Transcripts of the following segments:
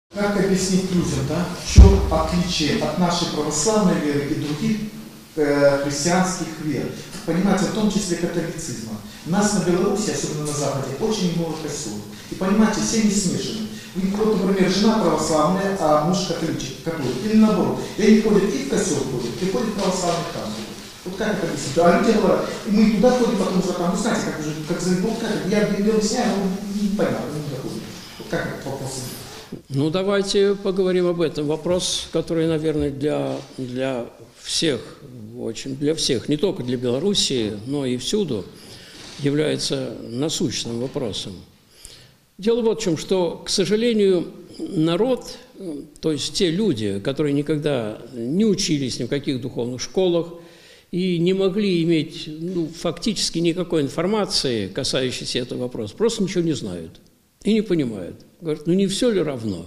Как объяснить людям, да, в чем отличие от нашей православной веры и других христианских вер? Понимаете, в том числе католицизма. У нас на Беларуси, особенно на Западе, очень много косяков. И понимаете, все не смешаны. Вот, например, жена православная, а муж католик. Или наоборот. И они ходят и в косел ходят, и ходят в православный храм. Вот как это объяснить? А люди говорят, мы туда ходим, потому что там, вы знаете, как уже, как вот как это, я объясняю, но непонятно, не доходит. Вот как этот вопрос? Ну, давайте поговорим об этом. Вопрос, который, наверное, для всех, для всех, не только для Белоруссии, но и всюду, является насущным вопросом. Дело вот в чем, что, к сожалению, народ, то есть те люди, которые никогда не учились ни в каких духовных школах и не могли иметь фактически никакой информации, касающейся этого вопроса, просто ничего не знают и не понимают. Говорят, не все ли равно?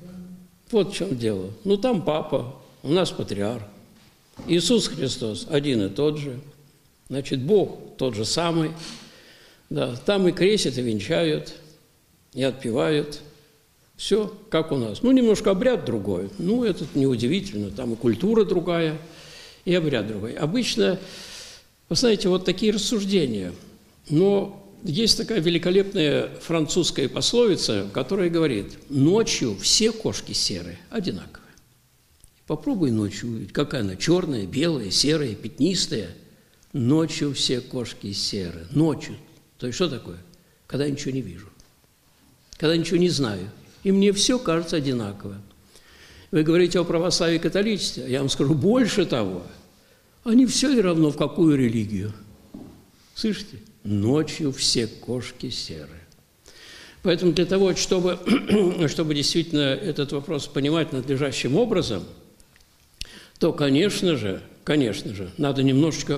Вот в чем дело. Там папа, у нас патриарх. Иисус Христос один и тот же. Значит, Бог тот же самый. Да, там и крестят, и венчают, и отпевают. Все, как у нас. Немножко обряд другой. Это неудивительно. Там и культура другая, и обряд другой. Обычно, вы знаете, вот такие рассуждения. Но есть такая великолепная французская пословица, которая говорит: ночью все кошки серые, одинаковые. Попробуй ночью увидеть, какая она черная, белая, серая, пятнистая. Ночью все кошки серые. Ночью. То есть что такое? Когда я ничего не вижу, когда я ничего не знаю, и мне все кажется одинаково. Вы говорите о православии и католичестве, я вам скажу больше того. Они все равно в какую религию. Слышите? Ночью все кошки серые. Поэтому для того, чтобы действительно этот вопрос понимать надлежащим образом, то, конечно же, надо немножечко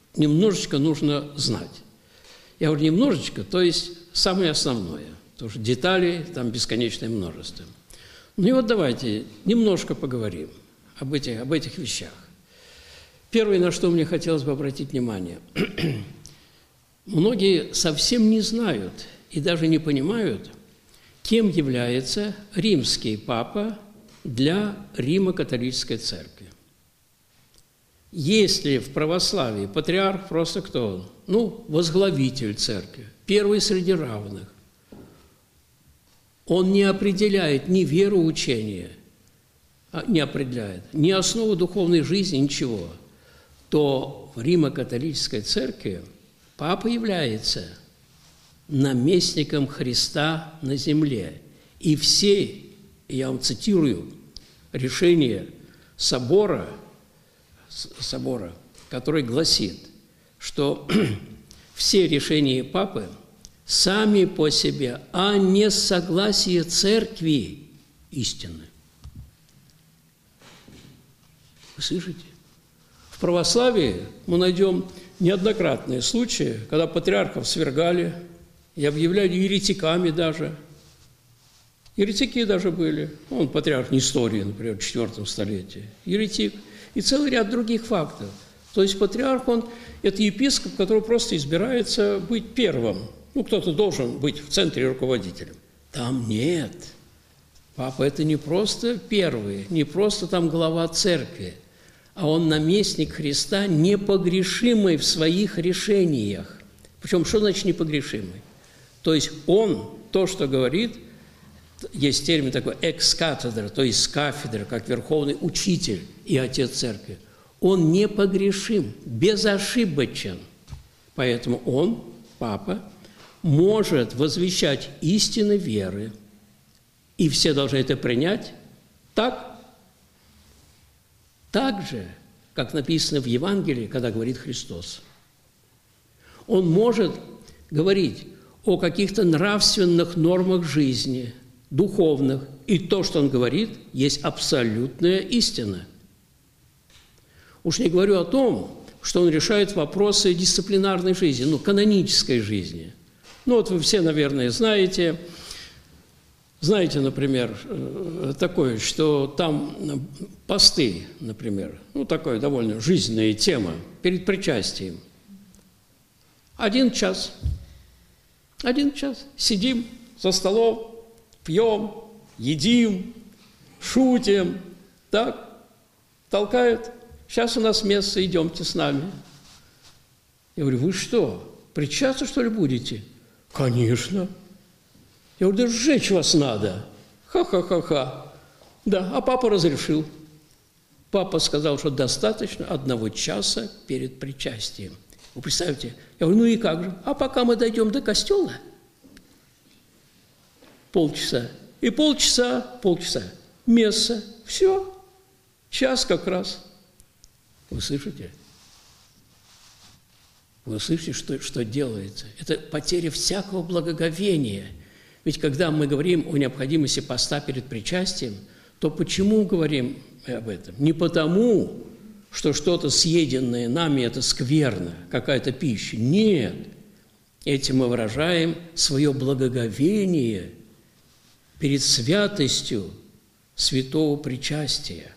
нужно знать. Я говорю немножечко, то есть самое основное, потому что деталей там бесконечное множество. И вот давайте немножко поговорим об этих вещах. Первое, на что мне хотелось бы обратить внимание. Многие совсем не знают и даже не понимают, кем является римский папа для Римо-католической церкви. Если в православии патриарх просто кто он? Возглавитель церкви, первый среди равных. Он не определяет ни вероучения, не определяет, ни основу духовной жизни, ничего. То в Римо-католической церкви папа является наместником Христа на земле. И все, я вам цитирую, решения собора, который гласит, что все решения папы сами по себе, а не согласие церкви истины. Вы слышите? В православии мы найдем неоднократные случаи, когда патриархов свергали и объявляли еретиками даже. Еретики даже были. Патриарх Несторий, например, в IV столетии. Еретик. И целый ряд других фактов. То есть патриарх, это епископ, который просто избирается быть первым. Кто-то должен быть в центре руководителем. Там нет. Папа – это не просто первый, не просто там глава церкви, а он наместник Христа, непогрешимый в своих решениях. Причем, что значит непогрешимый? То есть он то, что говорит, есть термин такой «экс-кафедра», то есть с кафедры, как верховный учитель и отец церкви. Он непогрешим, безошибочен. Поэтому он, папа, может возвещать истины веры. И все должны это принять так же, как написано в Евангелии, когда говорит Христос. Он может говорить о каких-то нравственных нормах жизни, духовных, и то, что он говорит, есть абсолютная истина. Уж не говорю о том, что он решает вопросы дисциплинарной жизни, канонической жизни. Вы все, наверное, знаете, например, такое, что там посты, например, такая довольно жизненная тема перед причастием. 1 час. 1 час. Сидим за столом, пьем, едим, шутим, так, толкают. Сейчас у нас место, идемте с нами. Я говорю, вы что, причастны, что ли, будете? Конечно. Я говорю, да сжечь вас надо. Ха-ха-ха-ха. Да, а папа разрешил. Папа сказал, что достаточно 1 часа перед причастием. Вы представьте? Я говорю, ну и как же? А пока мы дойдем до костела, полчаса. И полчаса. Месса. Все. Час как раз. Вы слышите? Вы слышите, что делается? Это потеря всякого благоговения. Ведь когда мы говорим о необходимости поста перед причастием, то почему говорим об этом? Не потому, что что-то съеденное нами – это скверно, какая-то пища. Нет. Этим мы выражаем свое благоговение перед святостью святого причастия.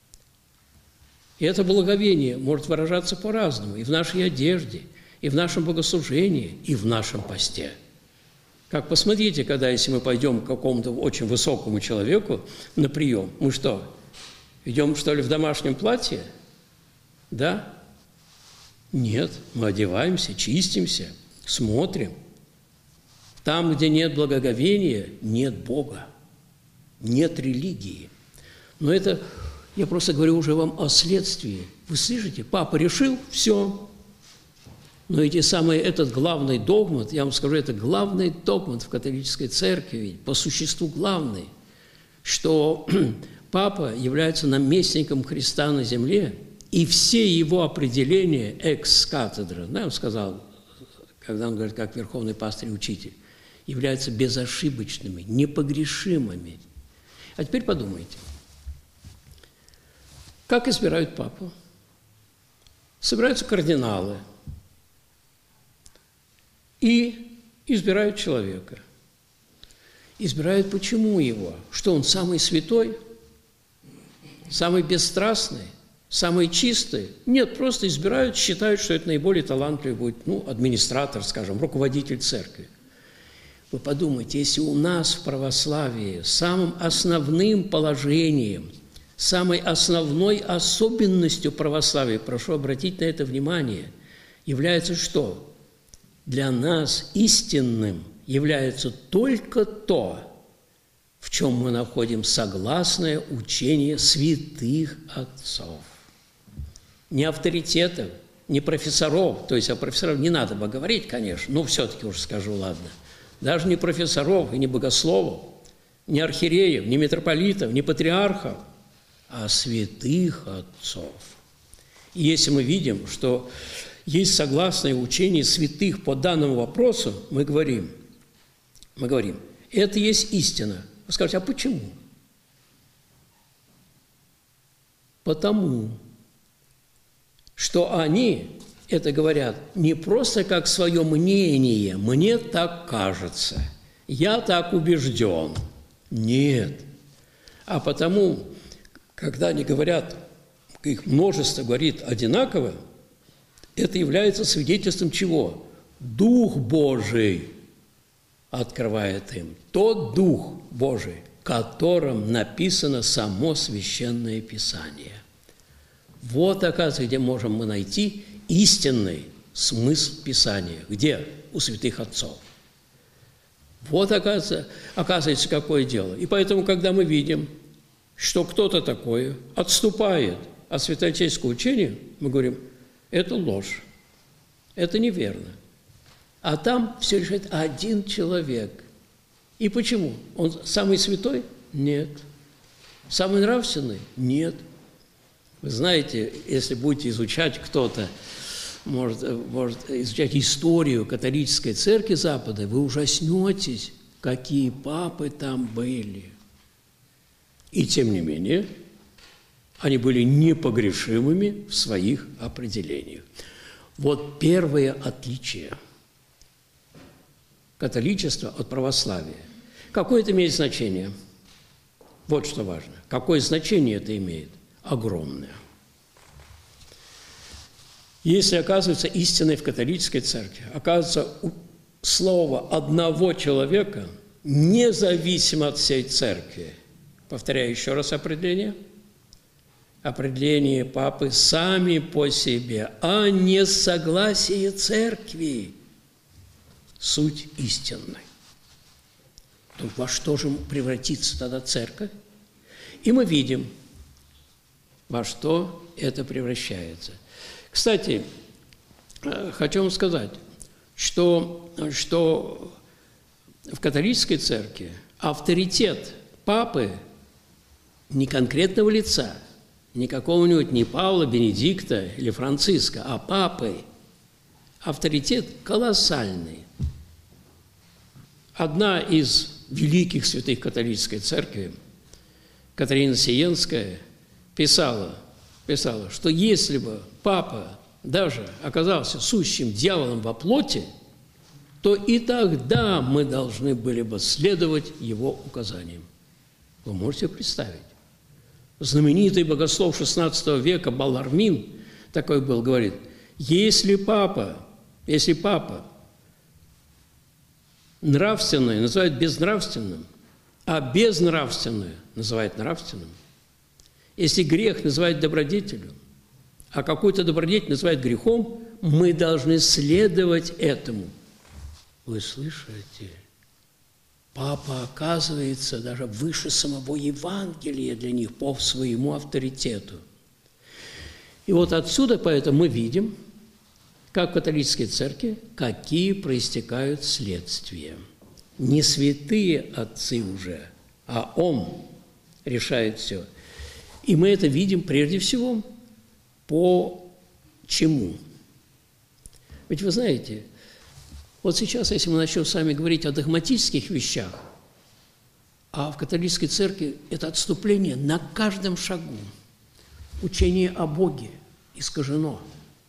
И это благоговение может выражаться по-разному и в нашей одежде, и в нашем богослужении, и в нашем посте. Как посмотрите, когда если мы пойдем к какому-то очень высокому человеку на прием, мы что, идем, что ли, в домашнем платье? Да? Нет, мы одеваемся, чистимся, смотрим. Там, где нет благоговения, нет Бога, нет религии. Но это, я просто говорю уже вам о следствии. Вы слышите, папа решил, все. Но этот главный догмат, я вам скажу, это главный догмат в католической церкви, по существу главный, что папа является наместником Христа на земле, и все его определения экс-катедра, да, он сказал, когда он говорит, как верховный пастырь и учитель, являются безошибочными, непогрешимыми. А теперь подумайте, как избирают папу? Собираются кардиналы и избирают человека. Избирают почему его? Что он самый святой, самый бесстрастный, самый чистый? Нет, просто избирают, считают, что это наиболее талантливый будет, администратор, скажем, руководитель церкви. Вы подумайте, если у нас в православии самым основным положением, самой основной особенностью православия, прошу обратить на это внимание, является что? Для нас истинным является только то, в чем мы находим согласное учение святых отцов. Не авторитетов, не профессоров, то есть о профессорах не надо бы говорить, конечно, но все-таки уже скажу, ладно. Даже не профессоров и не богословов, не архиереев, не митрополитов, не патриархов, а святых отцов. И если мы видим, что есть согласное учение святых по данному вопросу, мы говорим, это есть истина. Вы скажете, а почему? Потому что они это говорят не просто как свое мнение, мне так кажется, я так убежден. Нет. А потому, когда они говорят, их множество говорит одинаково, это является свидетельством чего? Дух Божий открывает им. Тот Дух Божий, которым написано само Священное Писание. Вот, оказывается, где можем мы найти истинный смысл Писания. Где? У святых отцов. Вот, оказывается, какое дело. И поэтому, когда мы видим, что кто-то такое отступает от святоотеческого учения, мы говорим, это ложь, это неверно. А там все решает один человек. И почему? Он самый святой? Нет. Самый нравственный? Нет. Вы знаете, если будете изучать кто-то, может изучать историю католической церкви Запада, вы ужаснетесь, какие папы там были. И тем не менее, они были непогрешимыми в своих определениях. Вот первое отличие католичества от православия. Какое это имеет значение? Вот что важно. Какое значение это имеет? Огромное. Если оказывается истиной в католической церкви, оказывается слово одного человека, независимо от всей церкви, Повторяю еще раз определение. Определение папы сами по себе, а не согласие церкви. Суть истинной. То во что же превратится тогда церковь? И мы видим, во что это превращается. Кстати, хочу вам сказать, что в католической церкви авторитет папы не конкретного лица, не какого-нибудь не Павла, Бенедикта или Франциска, а папы, авторитет колоссальный. Одна из великих святых католической церкви, Катерина Сиенская, писала, что если бы папа даже оказался сущим дьяволом во плоти, то и тогда мы должны были бы следовать его указаниям. Вы можете представить? Знаменитый богослов XVI века Балармин такой был, говорит, если папа нравственное называют безнравственным, а безнравственное называют нравственным, если грех называют добродетелью, а какую-то добродетель называют грехом, мы должны следовать этому. Вы слышите? Папа оказывается даже выше самого Евангелия для них по своему авторитету. И вот отсюда поэтому мы видим, как в католической церкви, какие проистекают следствия. Не святые отцы уже, а он решает все. И мы это видим прежде всего по чему? Ведь вы знаете, вот сейчас, если мы начнем с вами говорить о догматических вещах, а в католической церкви это отступление на каждом шагу. Учение о Боге искажено.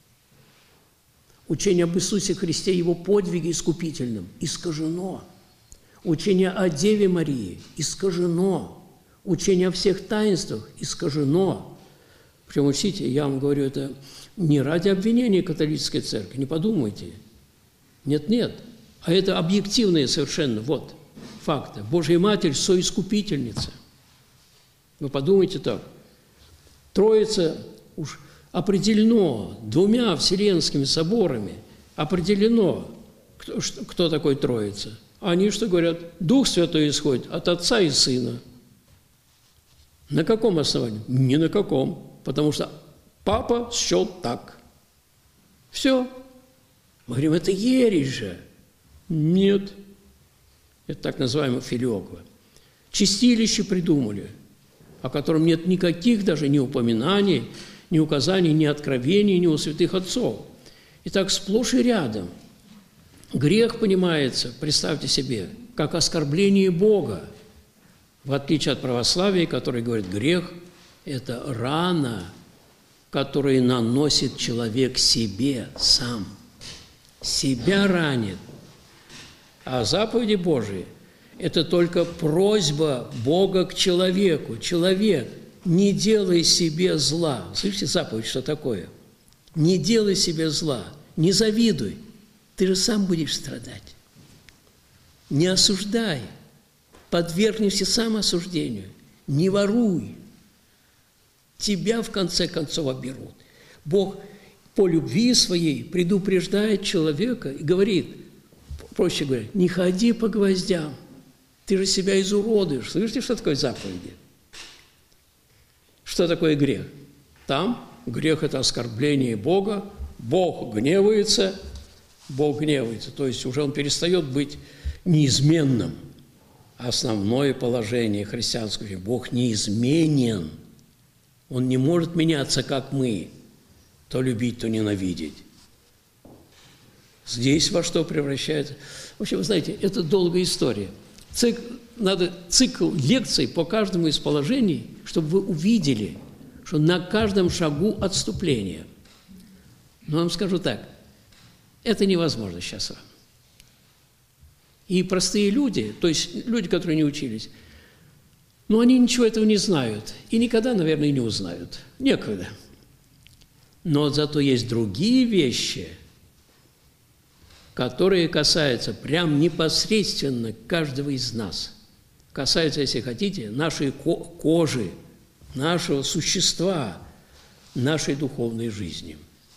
Учение об Иисусе Христе, Его подвиге искупительном искажено. Учение о Деве Марии искажено. Учение о всех таинствах искажено. Причем, учтите, я вам говорю, это не ради обвинения католической церкви, не подумайте. Нет. А это объективные совершенно, вот, факты. Божья Матерь – соискупительница. Вы подумайте так. Троица уж определено двумя вселенскими соборами, определено, кто такой Троица. А они что говорят? Дух Святой исходит от Отца и Сына. На каком основании? Ни на каком. Потому что папа счел так. Все. Мы говорим, это ересь же. Нет. Это так называемая филиоква. Чистилище придумали, о котором нет никаких даже ни упоминаний, ни указаний, ни откровений, ни у святых отцов. И так сплошь и рядом. Грех понимается, представьте себе, как оскорбление Бога, в отличие от православия, который говорит, грех – это рана, которую наносит человек себе сам. Себя ранит. А заповеди Божии – это только просьба Бога к человеку. Человек, не делай себе зла. Слышите, заповедь, что такое? Не делай себе зла, не завидуй. Ты же сам будешь страдать. Не осуждай, подвергнешься сам осуждению. Не воруй. Тебя, в конце концов, оберут. Бог по любви своей предупреждает человека и говорит, проще говоря, не ходи по гвоздям, ты же себя изуродуешь. Слышите, что такое заповеди? Что такое грех? Там грех – это оскорбление Бога, Бог гневается, то есть уже он перестает быть неизменным. Основное положение христианского – Бог неизменен. Он не может меняться, как мы, то любить, то ненавидеть. Здесь во что превращается? В общем, вы знаете, это долгая история. Надо цикл лекций по каждому из положений, чтобы вы увидели, что на каждом шагу отступление. Но вам скажу так, это невозможно сейчас. И простые люди, то есть люди, которые не учились, но они ничего этого не знают и никогда, наверное, не узнают. Некогда. Но зато есть другие вещи, которые касаются прям непосредственно каждого из нас, касается, если хотите, нашей кожи, нашего существа, нашей духовной жизни.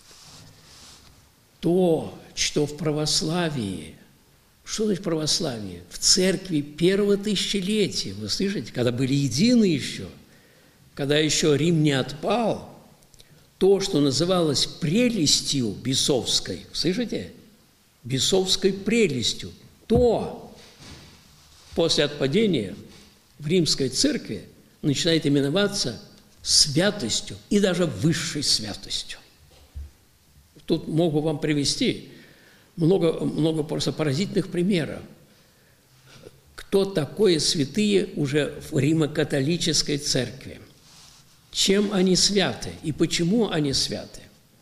То, что в православии, что значит православие? В церкви первого тысячелетия, вы слышите, когда были едины еще, когда еще Рим не отпал, то, что называлось прелестью бесовской, слышите? Бесовской прелестью, то после отпадения в римской церкви начинает именоваться святостью и даже высшей святостью. Тут могу вам привести много просто поразительных примеров. Кто такое святые уже в римо-католической церкви? Чем они святы и почему они святы?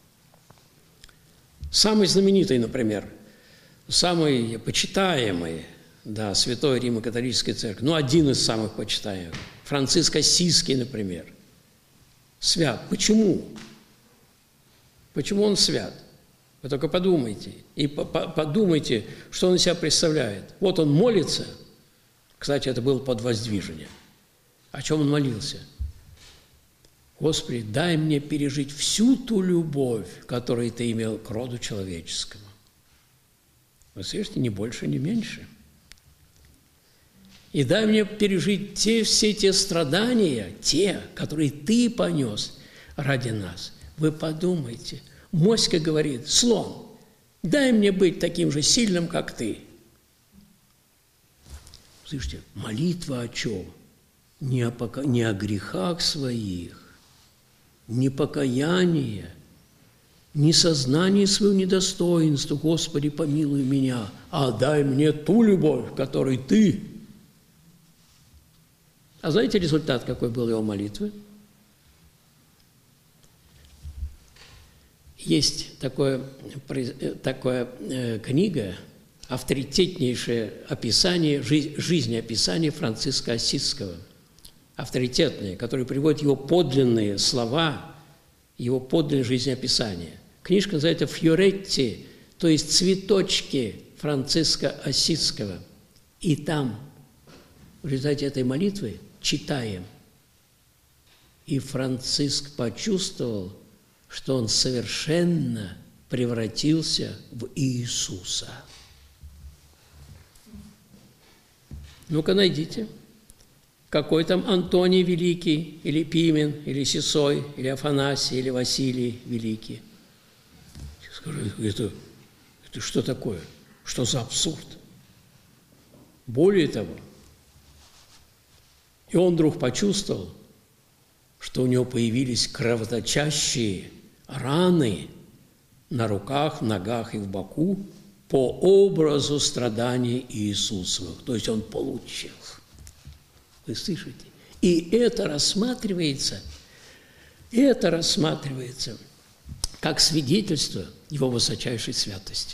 Самый знаменитый, например, самый почитаемый, да, святой Римо-католической церкви, ну, один из самых почитаемых, Франциск Ассизский, например, свят. Почему? Почему он свят? Вы только подумайте. И подумайте, что он из себя представляет. Вот он молится. Кстати, это было под воздвижение. О чем он молился? Господи, дай мне пережить всю ту любовь, которую Ты имел к роду человеческому. Вы слышите, ни больше, ни меньше. И дай мне пережить все те страдания, те, которые Ты понес ради нас. Вы подумайте. Моська говорит: слон, дай мне быть таким же сильным, как ты. Слышите, молитва о чем? Не о грехах своих, не покаяние, не сознание своего недостоинства, Господи, помилуй меня, а дай мне ту любовь, которой Ты. А знаете результат, какой был его молитвы? Есть такая книга, авторитетнейшее описание, жизнеописание Франциска Ассизского, авторитетное, которое приводит его подлинные слова, его подлинное жизнеописание. Книжка называется «Фьоретти», то есть «Цветочки» Франциска Ассизского. И там, в результате этой молитвы, читаем: «И Франциск почувствовал, что он совершенно превратился в Иисуса». Ну-ка, найдите. Какой там Антоний Великий, или Пимен, или Сисой, или Афанасий, или Василий Великий? Скажи, это что такое? Что за абсурд? Более того, и он вдруг почувствовал, что у него появились кровоточащие раны на руках, ногах и в боку по образу страданий Иисусовых. То есть он получил. Вы слышите? И это рассматривается как свидетельство его высочайшей святости.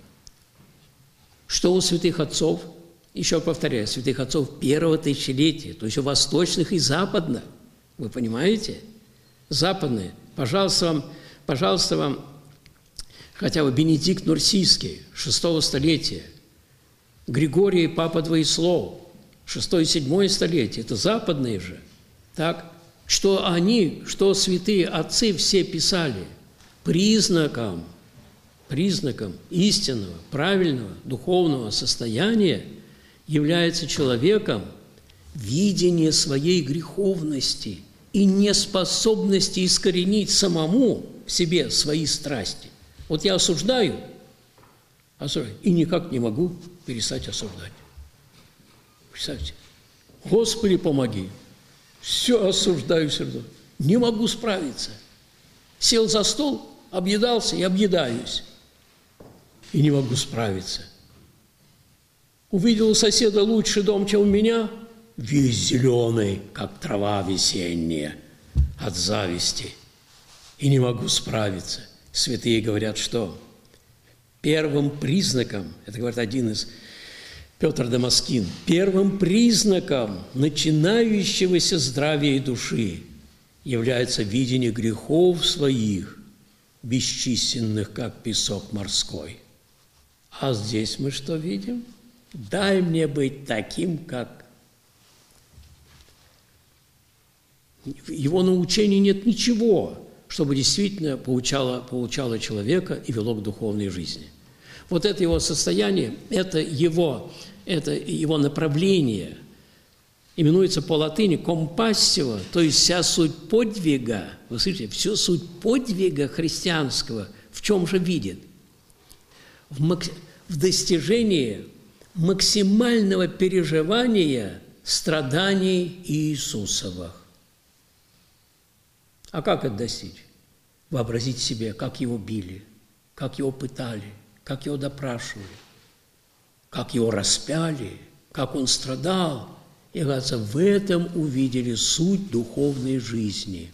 Что у святых отцов, еще повторяю, святых отцов первого тысячелетия, то есть у восточных и западных, вы понимаете? Западные. Пожалуйста, вам хотя бы Бенедикт Нурсийский, 6 столетия, Григорий Папа Двоеслов, 6-7 столетие, это западные же. Так, что святые отцы все писали признаком истинного, правильного, духовного состояния является человеком видение своей греховности и неспособности искоренить самому в себе свои страсти. Вот я осуждаю, и никак не могу перестать осуждать. Представьте, Господи, помоги. Все осуждаю все равно. Не могу справиться. Сел за стол, объедался и объедаюсь. И не могу справиться. Увидел у соседа лучший дом, чем у меня, весь зеленый, как трава весенняя, от зависти. И не могу справиться. Святые говорят, что первым признаком, это говорит один из Петр Дамаскин, первым признаком начинающегося здравия души является видение грехов своих, бесчисленных, как песок морской. А здесь мы что видим? Дай мне быть таким, как В его научении нет ничего, чтобы действительно получало человека и вело к духовной жизни. Вот это его состояние, это его направление, именуется по латыни «компассио», то есть вся суть подвига, вы слышите, всю суть подвига христианского в чем же видит? В достижении максимального переживания страданий Иисусовых. А как это достичь? Вообразить себе, как его били, как его пытали, как его допрашивали, как его распяли, как он страдал. И, кажется, в этом увидели суть духовной жизни.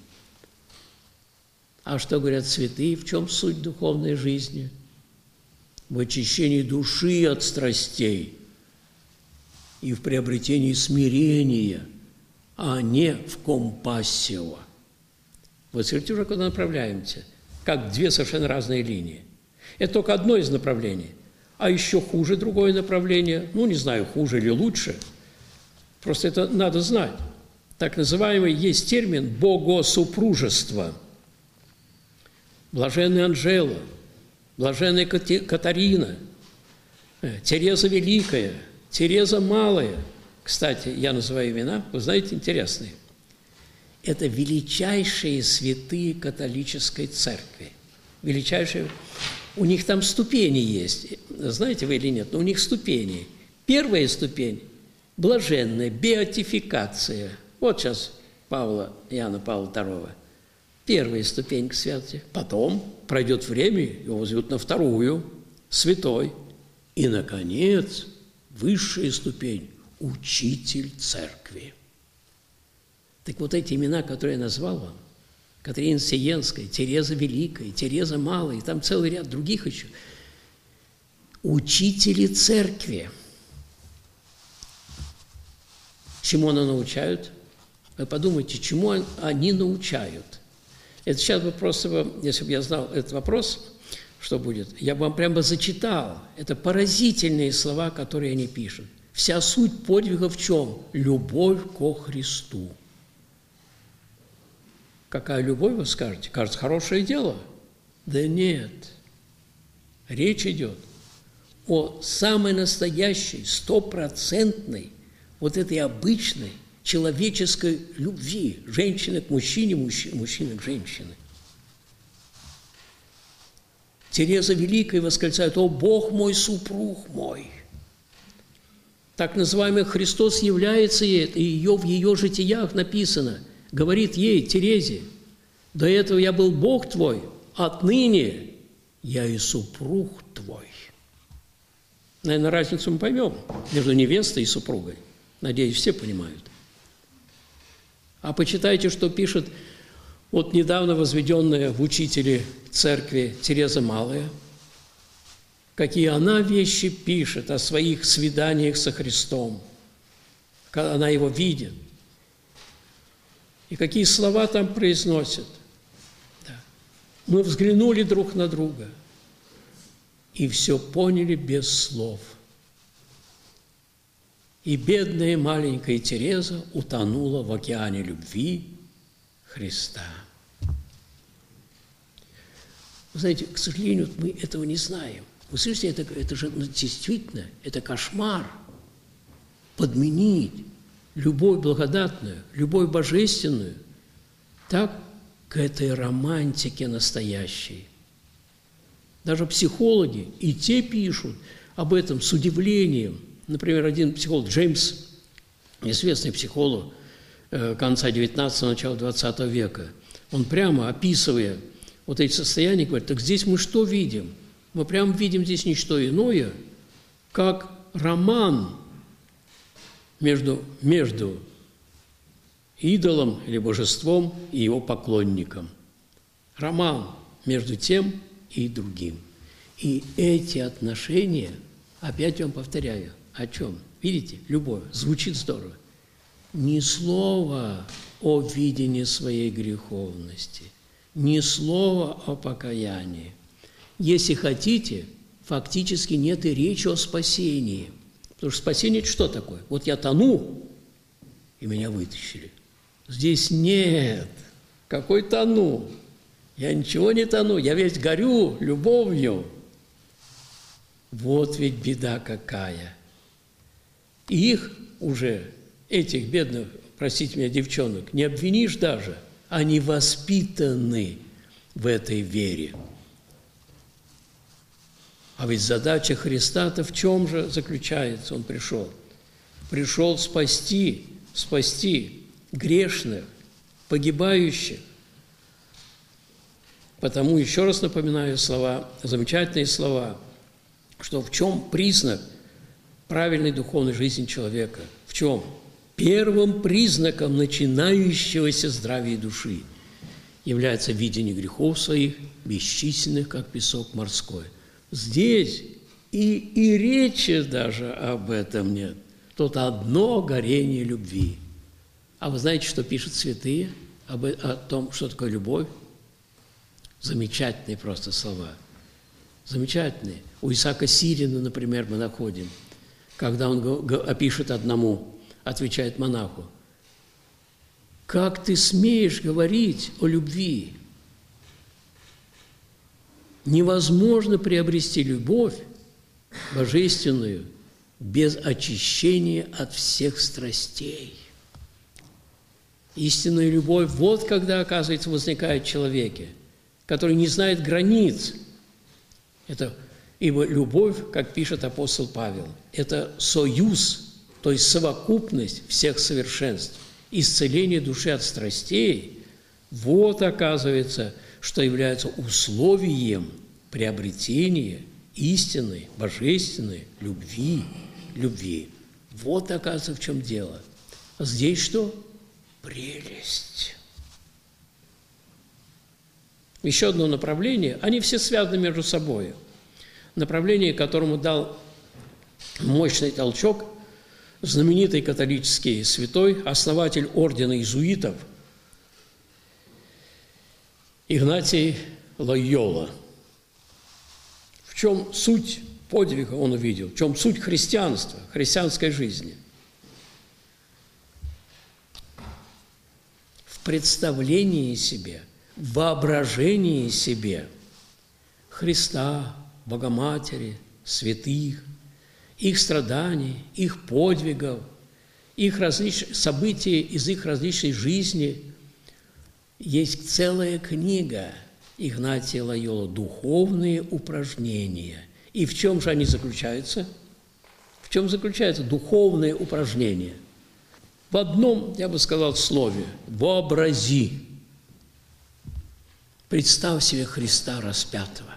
А что говорят святые, в чем суть духовной жизни? В очищении души от страстей и в приобретении смирения, а не в компассио. Вот смотрите, уже куда направляемся, как две совершенно разные линии. Это только одно из направлений, а еще хуже другое направление, ну, не знаю, хуже или лучше, просто это надо знать. Так называемый есть термин «богосупружество». Блаженная Анжела, блаженная Катарина, Тереза Великая, Тереза Малая. Кстати, я называю имена, вы знаете, интересные. Это величайшие святые католической церкви. Величайшие. У них там ступени есть. Знаете вы или нет? Но у них ступени. Первая ступень – блаженная, беатификация. Вот сейчас Иоанна Павла II. Первая ступень к святости. Потом пройдет время, его возьмут на вторую, святой. И, наконец, высшая ступень – учитель церкви. Так вот эти имена, которые я назвал вам, Катерина Сиенская, Тереза Великая, Тереза Малая, и там целый ряд других еще, учители церкви. Чему они научают? Вы подумайте, чему они научают? Это сейчас бы просто, если бы я знал этот вопрос, что будет, я бы вам прямо зачитал. Это поразительные слова, которые они пишут. Вся суть подвига в чем? Любовь ко Христу. Какая любовь, вы скажете? Кажется, хорошее дело. Да нет. Речь идет о самой настоящей, стопроцентной, вот этой обычной человеческой любви. Женщины к мужчине, мужчины к женщине. Тереза Великая восклицает: «О, Бог мой, супруг мой!» Так называемый Христос является ей, и в ее житиях написано, говорит ей, Терезе: «До этого я был Бог твой, отныне я и супруг твой». Наверное, разницу мы поймем между невестой и супругой. Надеюсь, все понимают. А почитайте, что пишет вот недавно возведенная в учители церкви Тереза Малая, какие она вещи пишет о своих свиданиях со Христом, когда она его видит, и какие слова там произносит. Да. Мы взглянули друг на друга и все поняли без слов. И бедная маленькая Тереза утонула в океане любви Христа. Вы знаете, к сожалению, мы этого не знаем. Вы слышите, это же действительно, это кошмар. Подменить любовь благодатную, любовь божественную, так к этой романтике настоящей. Даже психологи и те пишут об этом с удивлением. Например, один психолог, Джеймс, известный психолог конца XIX – начала XX века, он прямо описывая вот эти состояния, говорит: так здесь мы что видим? Мы прямо видим здесь не что иное, как роман между идолом или божеством и его поклонником. Роман между тем и другим. И эти отношения, опять вам повторяю, о чем? Видите, любовь, звучит здорово. Ни слова о видении своей греховности, ни слова о покаянии. Если хотите, фактически нет и речи о спасении. Потому что спасение – это что такое? Вот я тону, и меня вытащили. Здесь нет. Какой тону? Я ничего не тону, я весь горю любовью. Вот ведь беда какая. И их уже, этих бедных, простите меня, девчонок, не обвинишь даже. Они воспитаны в этой вере. А ведь задача Христа-то в чем же заключается? Он пришел. Пришел спасти грешных, погибающих. Потому еще раз напоминаю слова, замечательные слова, что в чем признак правильной духовной жизни человека? В чем? Первым признаком начинающегося здравия души является видение грехов своих, бесчисленных, как песок морской. Здесь и речи даже об этом нет. Тут одно горение любви. А вы знаете, что пишут святые о том, что такое любовь? Замечательные просто слова. Замечательные. У Исаака Сирина, например, мы находим, когда он опишет одному, отвечает монаху: «Как ты смеешь говорить о любви? Невозможно приобрести любовь божественную без очищения от всех страстей». Истинная любовь, вот когда, оказывается, возникает в человеке, который не знает границ. Ибо любовь, как пишет апостол Павел, это союз, то есть совокупность всех совершенств, исцеление души от страстей. Вот, оказывается, что является условием приобретения истинной, божественной любви. Вот, оказывается, в чем дело. А здесь что? Прелесть. Еще одно направление, они все связаны между собой. Направление, которому дал мощный толчок знаменитый католический святой, основатель ордена иезуитов Игнатий Лойола. В чем суть подвига он увидел, в чем суть христианства, христианской жизни? В представлении себе, в воображении себе Христа, Богоматери, святых, их страданий, их подвигов, их различных событий из их различной жизни. Есть целая книга Игнатия Лойолы «Духовные упражнения». И в чем же они заключаются? В чем заключаются духовные упражнения? В одном, я бы сказал, слове – вообрази. Представь себе Христа распятого.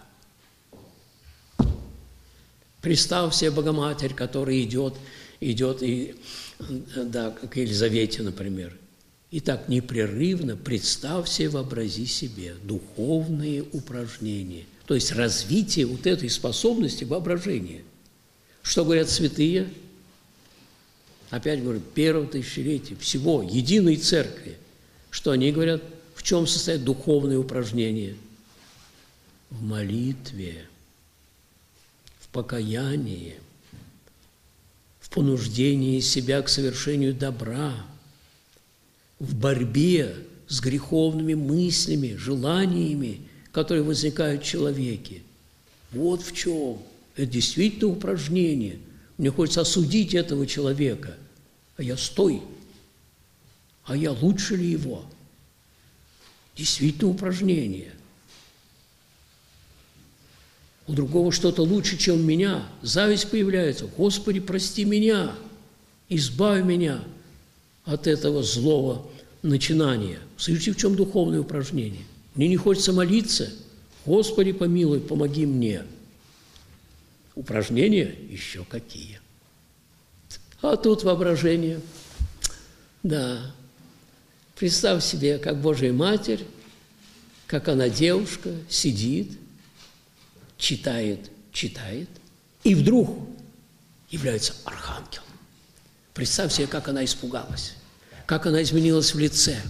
Представь себе Богоматерь, которая идет и, да, как Елизавете, например. И так непрерывно представь себе, вообрази себе духовные упражнения. То есть развитие вот этой способности воображения. Что говорят святые? Опять говорю, первого тысячелетия всего, единой церкви. Что они говорят? В чем состоят духовные упражнения? В молитве, в покаянии, в понуждении себя к совершению добра, в борьбе с греховными мыслями, желаниями, которые возникают в человеке. Вот в чем. Это действительно упражнение. Мне хочется осудить этого человека. А я стой. А я лучше ли его? Действительно упражнение. У другого что-то лучше, чем меня. Зависть появляется. Господи, прости меня. Избавь меня от этого злого начинания. Слышите, в чем духовное упражнение? Мне не хочется молиться. Господи, помилуй, помоги мне. Упражнения еще какие. А тут воображение. Да. Представь себе, как Божья Матерь, как она девушка, сидит, читает, и вдруг является архангел. Представь себе, как она испугалась, как она изменилась в лице,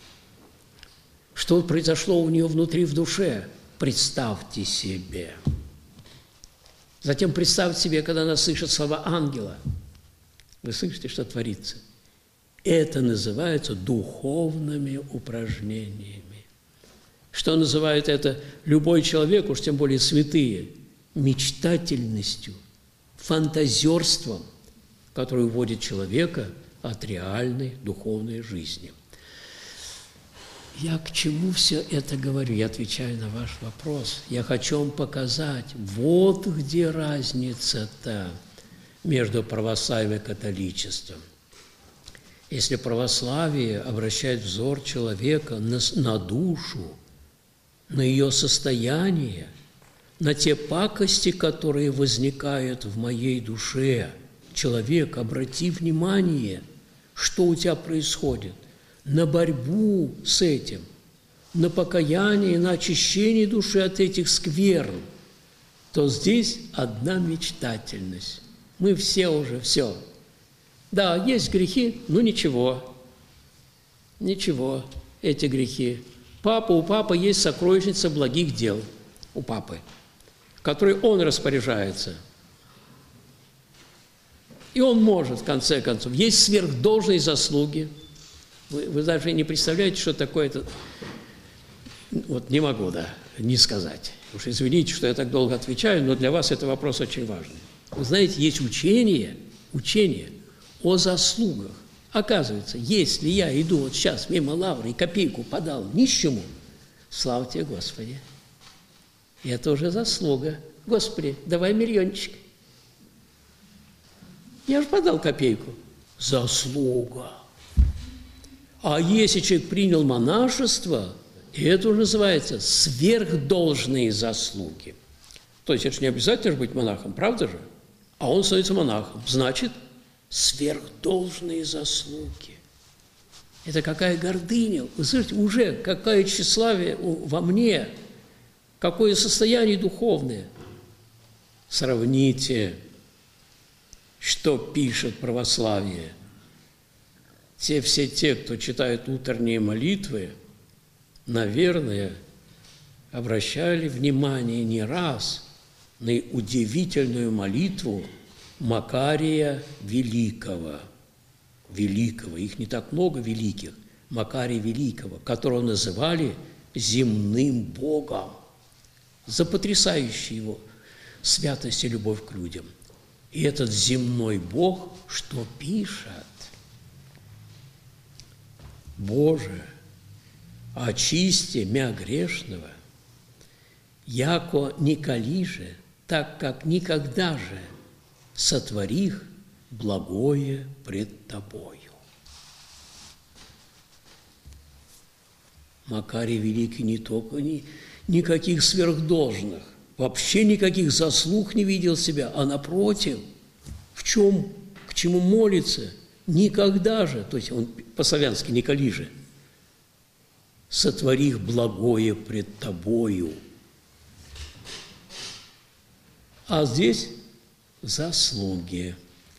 что произошло у нее внутри в душе. Представьте себе. Затем представьте себе, когда она слышит слова ангела. Вы слышите, что творится? Это называется духовными упражнениями. Что называет это любой человек, уж тем более святые, мечтательностью, фантазерством, которое уводит человека от реальной духовной жизни. Я к чему все это говорю? Я отвечаю на ваш вопрос. Я хочу вам показать, вот где разница-то между православием и католичеством. Если православие обращает взор человека на душу, на ее состояние, на те пакости, которые возникают в моей душе. Человек, обрати внимание, что у тебя происходит, на борьбу с этим, на покаяние, на очищение души от этих скверн, то здесь одна мечтательность. Мы все уже все. Да, есть грехи, но ничего. Ничего, эти грехи. У папы есть сокровищница благих дел, у папы, которой он распоряжается. И он может, в конце концов. Есть сверхдолжные заслуги. Вы даже не представляете, что такое это. Вот не могу, не сказать. Уж извините, что я так долго отвечаю, но для вас это вопрос очень важный. Вы знаете, есть учение о заслугах. Оказывается, если я иду вот сейчас мимо лавры и копейку подал нищему, слава тебе, Господи. Это уже заслуга. Господи, давай миллиончик. Я же подал копейку. Заслуга. А если человек принял монашество, это уже называется сверхдолжные заслуги. То есть это же не обязательно быть монахом, правда же? А он становится монахом. Значит, сверхдолжные заслуги. Это какая гордыня. Вы слышите, уже какое тщеславие во мне, какое состояние духовное. Сравните, что пишет православие. Все те, кто читает утренние молитвы, наверное, обращали внимание не раз на удивительную молитву Макария Великого. Их не так много великих. Макария Великого, которого называли земным Богом за потрясающую его святость и любовь к людям. И этот земной Бог что пишет? Боже, очисти мя грешного, яко николиже, так как никогда же сотворих благое пред Тобою. Макарий Великий не только никаких сверхдолжных, вообще никаких заслуг не видел себя, а напротив, в чем, к чему молится, никогда же, то есть он по-славянски «николиже», сотворих благое пред Тобою. А здесь заслуги.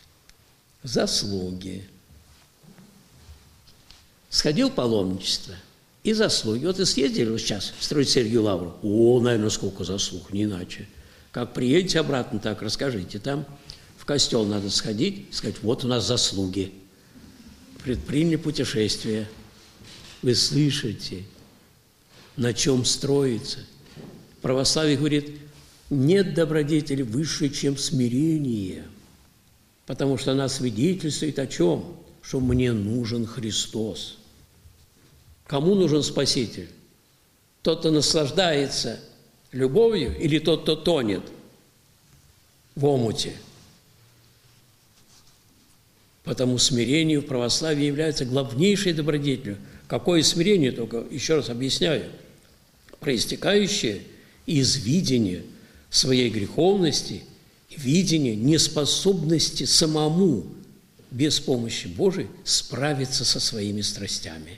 Сходил в паломничество и заслуги. Вот и съездили вот сейчас строить Сергию Лавру. О, наверное, сколько заслуг, не иначе. Как приедете обратно, так расскажите. Там в костел надо сходить и сказать, вот у нас заслуги. Предприняли путешествие. Вы слышите, на чем строится. Православие говорит, нет добродетели выше, чем смирение, потому что она свидетельствует о чем? Что мне нужен Христос. Кому нужен Спаситель? Тот, кто наслаждается любовью, или тот, кто тонет в омуте? Потому смирение в православии является главнейшей добродетелью. Какое смирение, только еще раз объясняю, проистекающее из видения своей греховности, видения неспособности самому без помощи Божией справиться со своими страстями.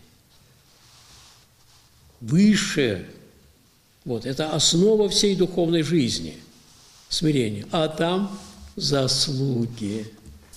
Выше, вот, это основа всей духовной жизни, смирение. А там заслуги.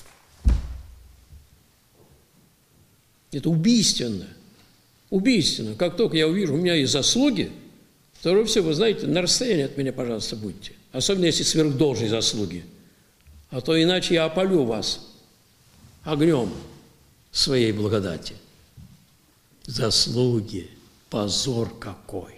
Это убийственно. Убийственно. Как только я увижу, у меня есть заслуги, то все, вы знаете, на расстоянии от меня, пожалуйста, будьте. Особенно, если сверхдолжные заслуги. А то иначе я опалю вас огнем своей благодати. Заслуги, позор какой!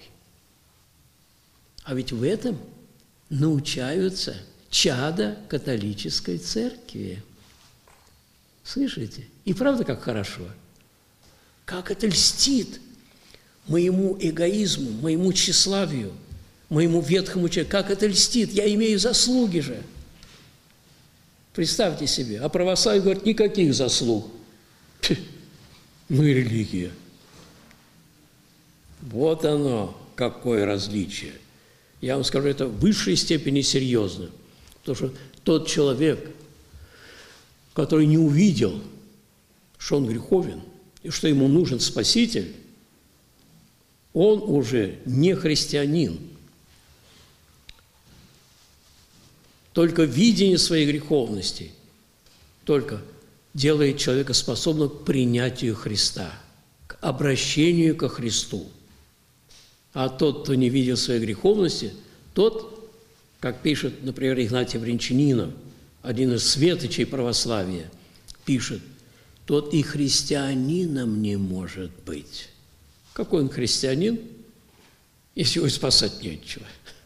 А ведь в этом научаются чада католической церкви. Слышите? И правда, как хорошо? Как это льстит моему эгоизму, моему тщеславию, моему ветхому человеку. Как это льстит? Я имею заслуги же. Представьте себе. А православие говорит, никаких заслуг. Ну и религия. Вот оно, какое различие. Я вам скажу, это в высшей степени серьезно. Потому что тот человек, который не увидел, что он греховен, и что ему нужен Спаситель, он уже не христианин. Только видение своей греховности только делает человека способным к принятию Христа, к обращению ко Христу. А тот, кто не видел своей греховности, тот, как пишет, например, Игнатий Брянчанинов, один из светочей православия, пишет, тот и христианином не может быть. Какой он христианин, если его спасать нечего?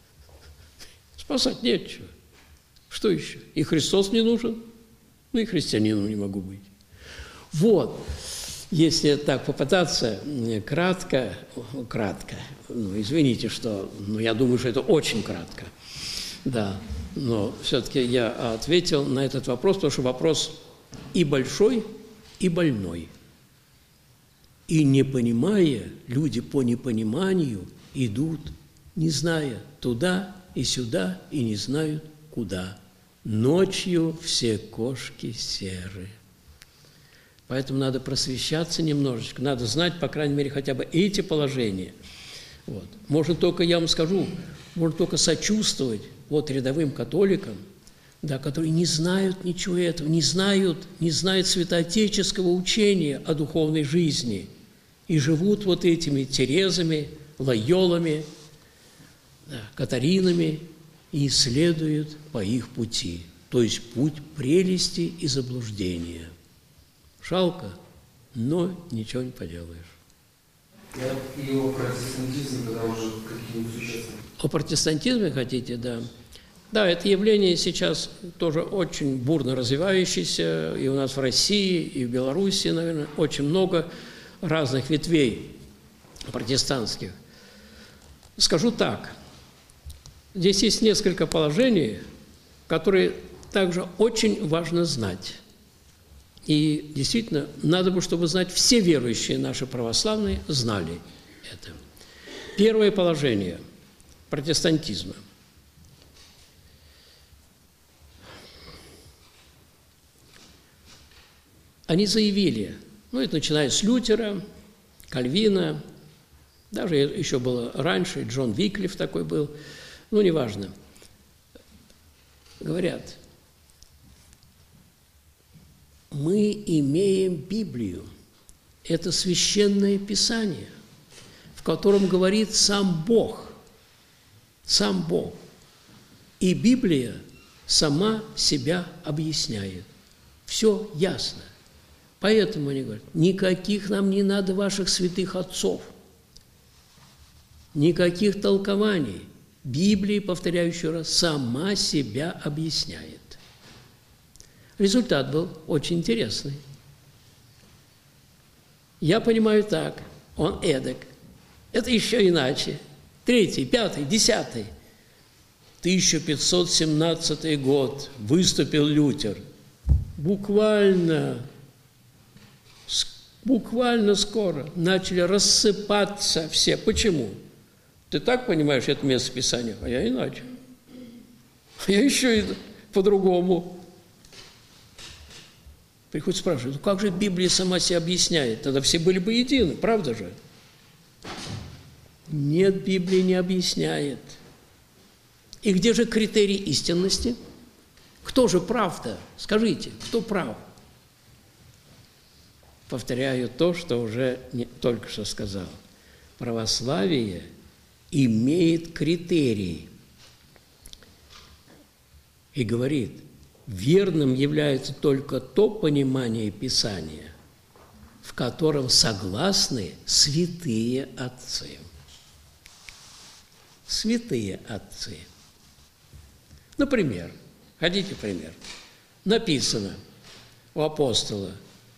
Спасать нечего. Что еще? И Христос не нужен, ну и христианином не могу быть. Вот, если так попытаться, кратко, ну, извините, что, я думаю, что это очень кратко, да, но все-таки я ответил на этот вопрос, потому что вопрос и большой, и больной. И не понимая, люди по непониманию идут, не зная туда и сюда, и не знают куда. Ночью все кошки серы. Поэтому надо просвещаться немножечко, надо знать, по крайней мере, хотя бы эти положения. Вот. Можно только, я вам скажу, можно только сочувствовать вот рядовым католикам, да, которые не знают ничего этого, не знают святоотеческого учения о духовной жизни и живут вот этими Терезами, Лойолами, да, Катаринами и исследуют по их пути, то есть путь прелести и заблуждения. Жалко, но ничего не поделаешь. И о протестантизме, когда уже какие-нибудь существенные. О протестантизме хотите, да. Да, это явление сейчас тоже очень бурно развивающееся, и у нас в России, и в Беларуси, наверное, очень много разных ветвей протестантских. Скажу так, здесь есть несколько положений, которые также очень важно знать. И действительно, надо бы, чтобы знать, все верующие наши православные знали это. Первое положение протестантизма. Они заявили, это начиная с Лютера, Кальвина, даже еще было раньше, Джон Виклиф такой был, неважно. Говорят, мы имеем Библию, это священное Писание, в котором говорит сам Бог, и Библия сама себя объясняет. Все ясно. Поэтому они говорят, никаких нам не надо ваших святых отцов, никаких толкований. Библия, повторяю еще раз, сама себя объясняет. Результат был очень интересный. Я понимаю так, он эдак, это еще иначе. 3-й, 5-й, 10-й. 1517 год выступил Лютер. Буквально скоро начали рассыпаться все. Почему? Ты так понимаешь это место Писания? А я иначе. Я еще и по-другому. Приходит спрашивать, как же Библия сама себя объясняет? Тогда все были бы едины, правда же? Нет, Библия не объясняет. И где же критерий истинности? Кто же прав-то? Скажите, кто прав? Повторяю то, что уже только что сказал. Православие имеет критерий и говорит, верным является только то понимание Писания, в котором согласны святые отцы. Святые отцы. Например, хотите пример? Написано у апостола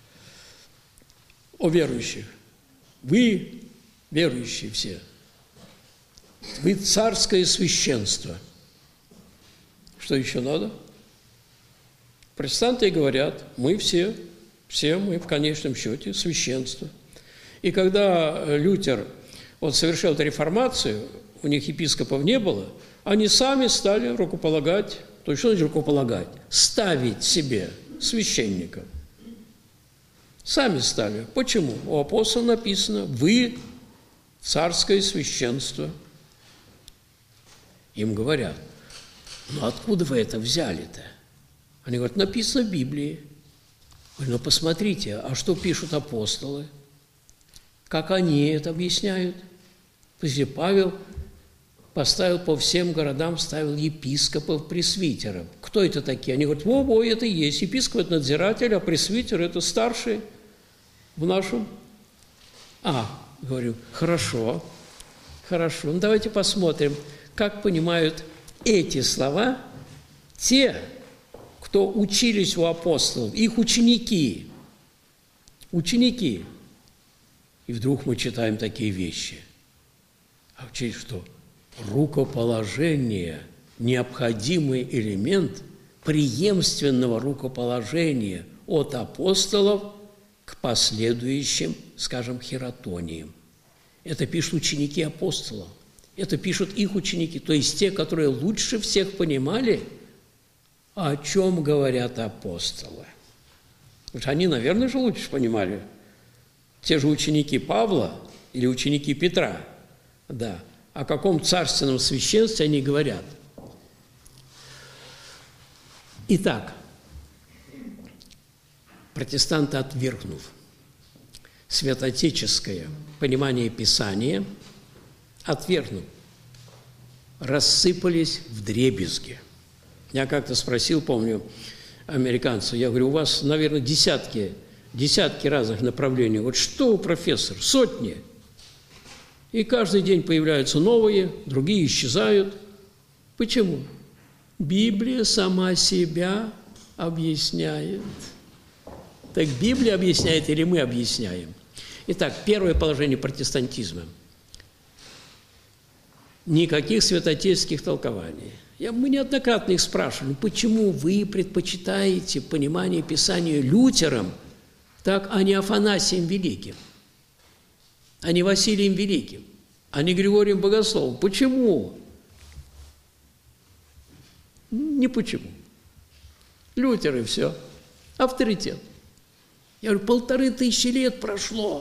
о верующих. Вы, верующие все, вы царское священство. Что еще надо? Протестанты говорят, мы все мы в конечном счете священство. И когда Лютер совершил эту реформацию, у них епископов не было, они сами стали рукополагать, то есть что значит рукополагать? Ставить себе священников. Сами стали. Почему? У апостола написано, вы царское священство. Им говорят, ну откуда вы это взяли-то? Они говорят, написано в Библии. Говорю, ну посмотрите, а что пишут апостолы? Как они это объясняют? Павел поставил по всем городам, ставил епископов, пресвитеров. Кто это такие? Они говорят, во, это и есть. Епископ – это надзиратель, а пресвитер – это старший в нашем. Говорю, хорошо. Ну давайте посмотрим, как понимают эти слова те, кто учились у апостолов, их ученики. Ученики. И вдруг мы читаем такие вещи. А учить что? Рукоположение – необходимый элемент преемственного рукоположения от апостолов к последующим, скажем, хератониям. Это пишут ученики апостолов. Это пишут их ученики, то есть те, которые лучше всех понимали, о чем говорят апостолы. Потому что они, наверное, же лучше понимали. Те же ученики Павла или ученики Петра, да, о каком царственном священстве они говорят. Итак, протестанты, отвергнув святоотеческое понимание Писания, рассыпались вдребезги. Я как-то спросил, помню, американца, я говорю, у вас, наверное, десятки разных направлений. Вот что, профессор, сотни. И каждый день появляются новые, другие исчезают. Почему? Библия сама себя объясняет. Так Библия объясняет или мы объясняем? Итак, первое положение протестантизма. Никаких святоотеческих толкований. Мы неоднократно их спрашивали, почему вы предпочитаете понимание Писания Лютером, так, а не Афанасием Великим, а не Василием Великим, а не Григорием Богословом? Почему? Не почему. Лютер и все. Авторитет. Я говорю, 1500 лет прошло.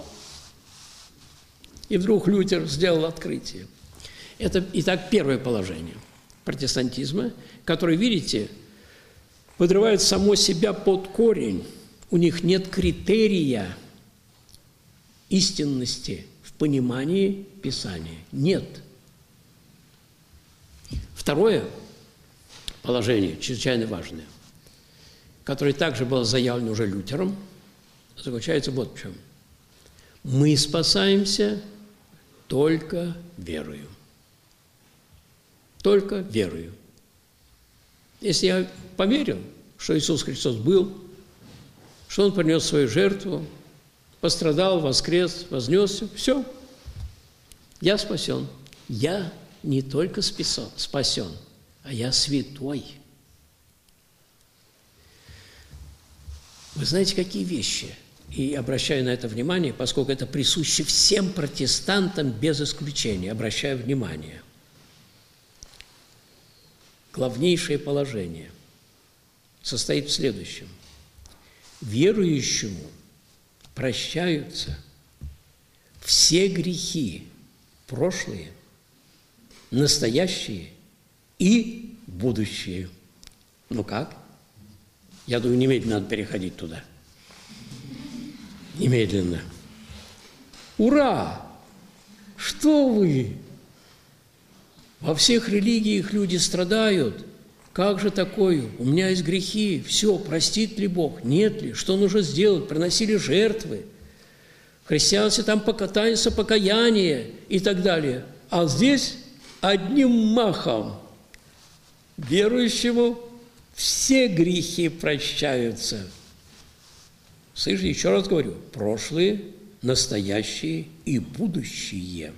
И вдруг Лютер сделал открытие. Это, итак, первое положение протестантизма, которое, видите, подрывает само себя под корень. У них нет критерия истинности в понимании Писания. Нет. Второе положение, чрезвычайно важное, которое также было заявлено уже Лютером, заключается вот в чем. Мы спасаемся только верою. Только верою. Если я поверил, что Иисус Христос был, что Он принес свою жертву, пострадал, воскрес, вознесся, все, я спасен. Я не только спасен, а я святой. Вы знаете, какие вещи? И обращаю на это внимание, поскольку это присуще всем протестантам без исключения, обращаю внимание. Главнейшее положение состоит в следующем. Верующему прощаются все грехи, прошлые, настоящие и будущие. Ну как? Я думаю, немедленно надо переходить туда. Немедленно. Ура! Что вы? Во всех религиях люди страдают. Как же такое? У меня есть грехи. Все, простит ли Бог? Нет ли? Что нужно сделать? Приносили жертвы. В христианстве там таинство покаяния и так далее. А здесь одним махом верующему все грехи прощаются. Слышите, еще раз говорю, прошлые, настоящие и будущие.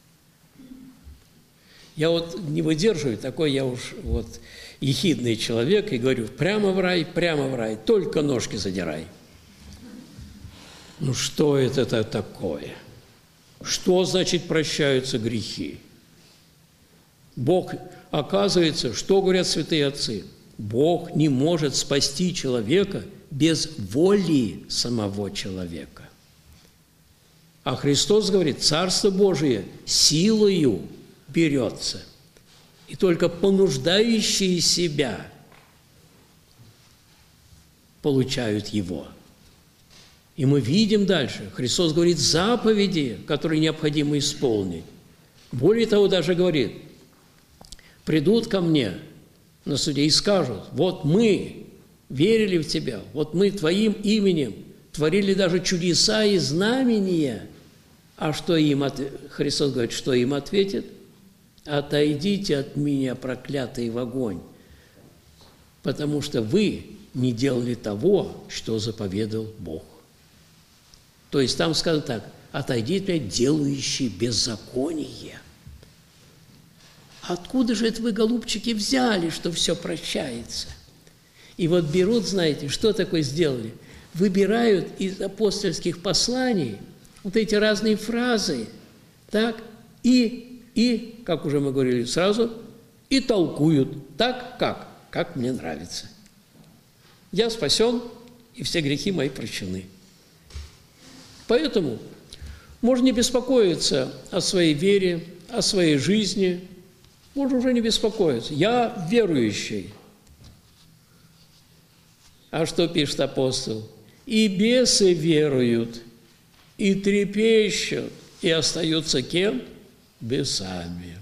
Я вот не выдерживаю, такой я уж вот ехидный человек, и говорю, прямо в рай, только ножки задирай. Ну что это такое? Что значит прощаются грехи? Бог, оказывается, что говорят святые отцы? Бог не может спасти человека без воли самого человека. А Христос говорит, Царство Божие силою берется. И только понуждающие себя получают его. И мы видим дальше, Христос говорит заповеди, которые необходимо исполнить. Более того, даже говорит, придут ко мне на суде и скажут, вот мы верили в Тебя, вот мы Твоим именем творили даже чудеса и знамения. А что им Христос говорит, что им ответит? Отойдите от меня, проклятые, в огонь, потому что вы не делали того, что заповедал Бог. То есть там сказано так, отойдите, делающие беззаконие. Откуда же это вы, голубчики, взяли, что все прощается? И вот берут, знаете, что такое сделали? Выбирают из апостольских посланий вот эти разные фразы, так, и, как уже мы говорили сразу, и толкуют так, как мне нравится. Я спасен, и все грехи мои прощены. Поэтому можно не беспокоиться о своей вере, о своей жизни, можно уже не беспокоиться. Я верующий. А что пишет апостол? И бесы веруют, и трепещут, и остаются кем? Бесами.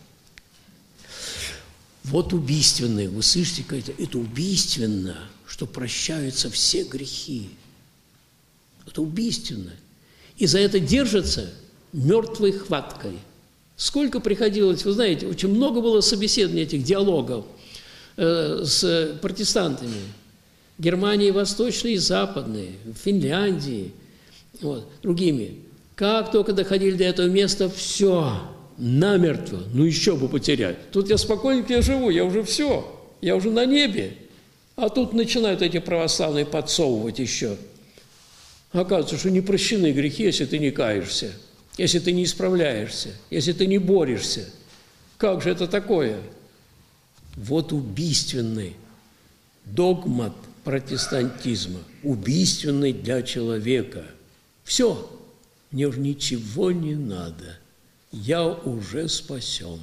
Вот убийственное, вы слышите, это убийственно, что прощаются все грехи. Это убийственно. И за это держатся мертвой хваткой. Сколько приходилось, вы знаете, очень много было собеседований этих диалогов с протестантами. Германии Восточной и Западной, Финляндии, вот, другими. Как только доходили до этого места, все, намертво, ну еще бы потерять. Тут я спокойненько живу, я уже все, я уже на небе. А тут начинают эти православные подсовывать еще. Оказывается, что не прощены грехи, если ты не каешься, если ты не исправляешься, если ты не борешься. Как же это такое? Вот убийственный догмат протестантизма, убийственный для человека. Все, мне уже ничего не надо, я уже спасен.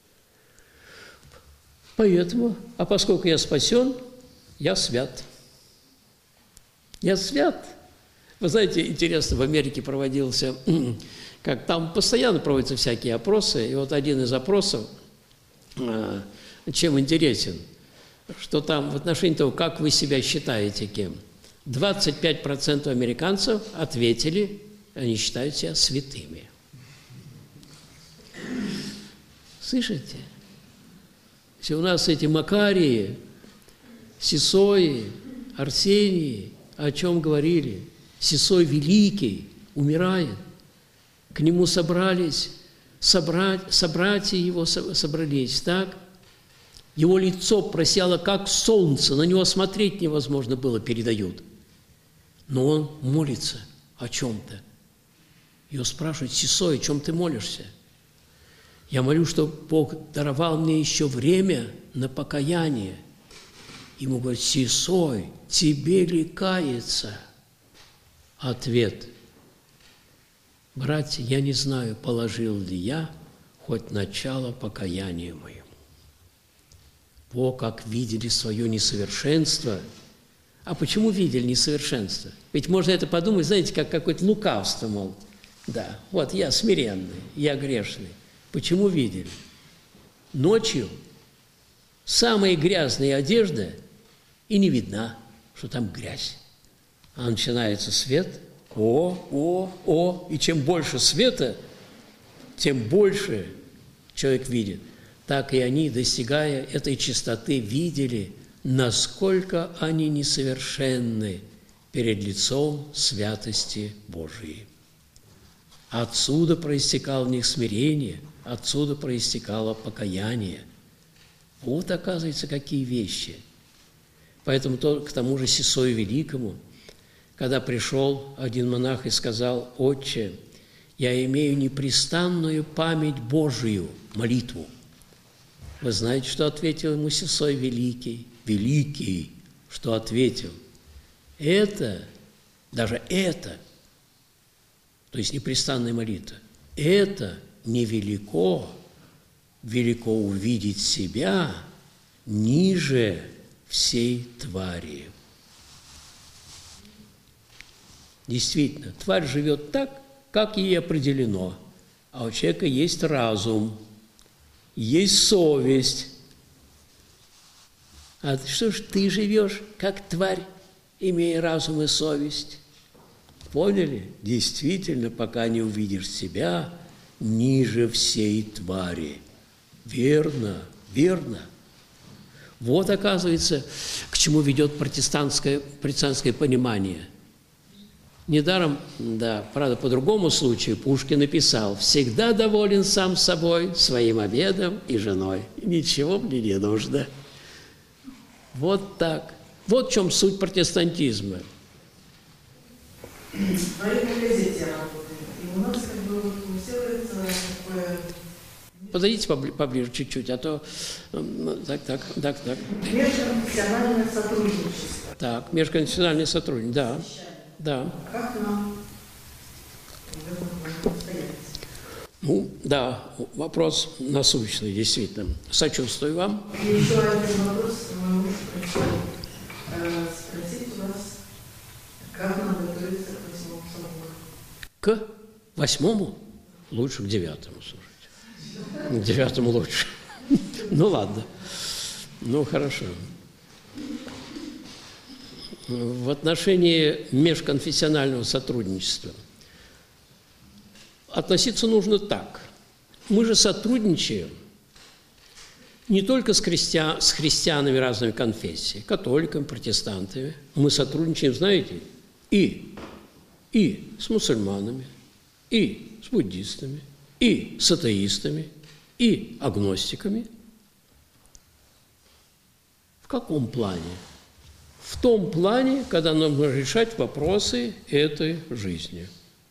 Поэтому, а поскольку я спасен, я свят. Я свят. Вы знаете, интересно, в Америке проводился, как там постоянно проводятся всякие опросы, и вот один из опросов, чем интересен, что там в отношении того, как вы себя считаете кем, 25% американцев ответили, они считают себя святыми. Слышите? Если у нас эти Макарии, Сисои, Арсении, о чем говорили, Сисой Великий умирает, к нему собрались, собратья его собрались, так? Его лицо просияло, как солнце, на него смотреть невозможно было, передают. Но он молится о чем-то. Его спрашивают: Сисой, о чем ты молишься? Я молю, чтобы Бог даровал мне еще время на покаяние. Ему говорят: Сисой, тебе ли каяться? Ответ: братья, я не знаю, положил ли я хоть начало покаяния моему. О, как видели свое несовершенство! А почему видели несовершенство? Ведь можно это подумать, знаете, как какое-то лукавство, мол, да, вот я смиренный, я грешный. Почему видели? Ночью самая грязная одежда, и не видна, что там грязь. А начинается свет, И чем больше света, тем больше человек видит. Так и они, достигая этой чистоты, видели, насколько они несовершенны перед лицом святости Божией. Отсюда проистекало в них смирение, отсюда проистекало покаяние. Вот, оказывается, какие вещи. Поэтому к тому же Сысою Великому, когда пришел один монах и сказал: «Отче, я имею непрестанную память Божию, молитву». Вы знаете, что ответил ему Сысой Великий? Великий, что ответил? Даже это, то есть непрестанная молитва, это невелико, велико увидеть себя ниже всей твари. Действительно, тварь живет так, как ей определено, а у человека есть разум, есть совесть. А что ж ты живешь, как тварь, имея разум и совесть? Поняли? Действительно, пока не увидишь себя ниже всей твари. Верно, верно. Вот, оказывается, к чему ведет протестантское понимание. Недаром, да, правда, по другому случаю Пушкин написал: «Всегда доволен сам собой, своим обедом и женой. Ничего мне не нужно». Вот так. Вот в чем суть протестантизма. В военной газете я работаю. И у нас как бы все такое... Подойдите поближе чуть-чуть, а то... Так. Межконфессиональное сотрудничество. Так, межконфессиональное сотрудничество, да. Как нам в этом состоять? Ну, да, вопрос насущный, действительно. Сочувствую вам. И еще один вопрос мой муж пришел спросить у вас, как нам готовиться к 8-му собору. К 8-му? Лучше к 9-му, слушайте. К 9-му лучше. Ну, ладно. Ну, хорошо. В отношении межконфессионального сотрудничества относиться нужно так. Мы же сотрудничаем не только с христианами разных конфессий, католиками, протестантами. Мы сотрудничаем, знаете, и с мусульманами, и с буддистами, и с атеистами, и агностиками. В каком плане? В том плане, когда нам нужно решать вопросы этой жизни.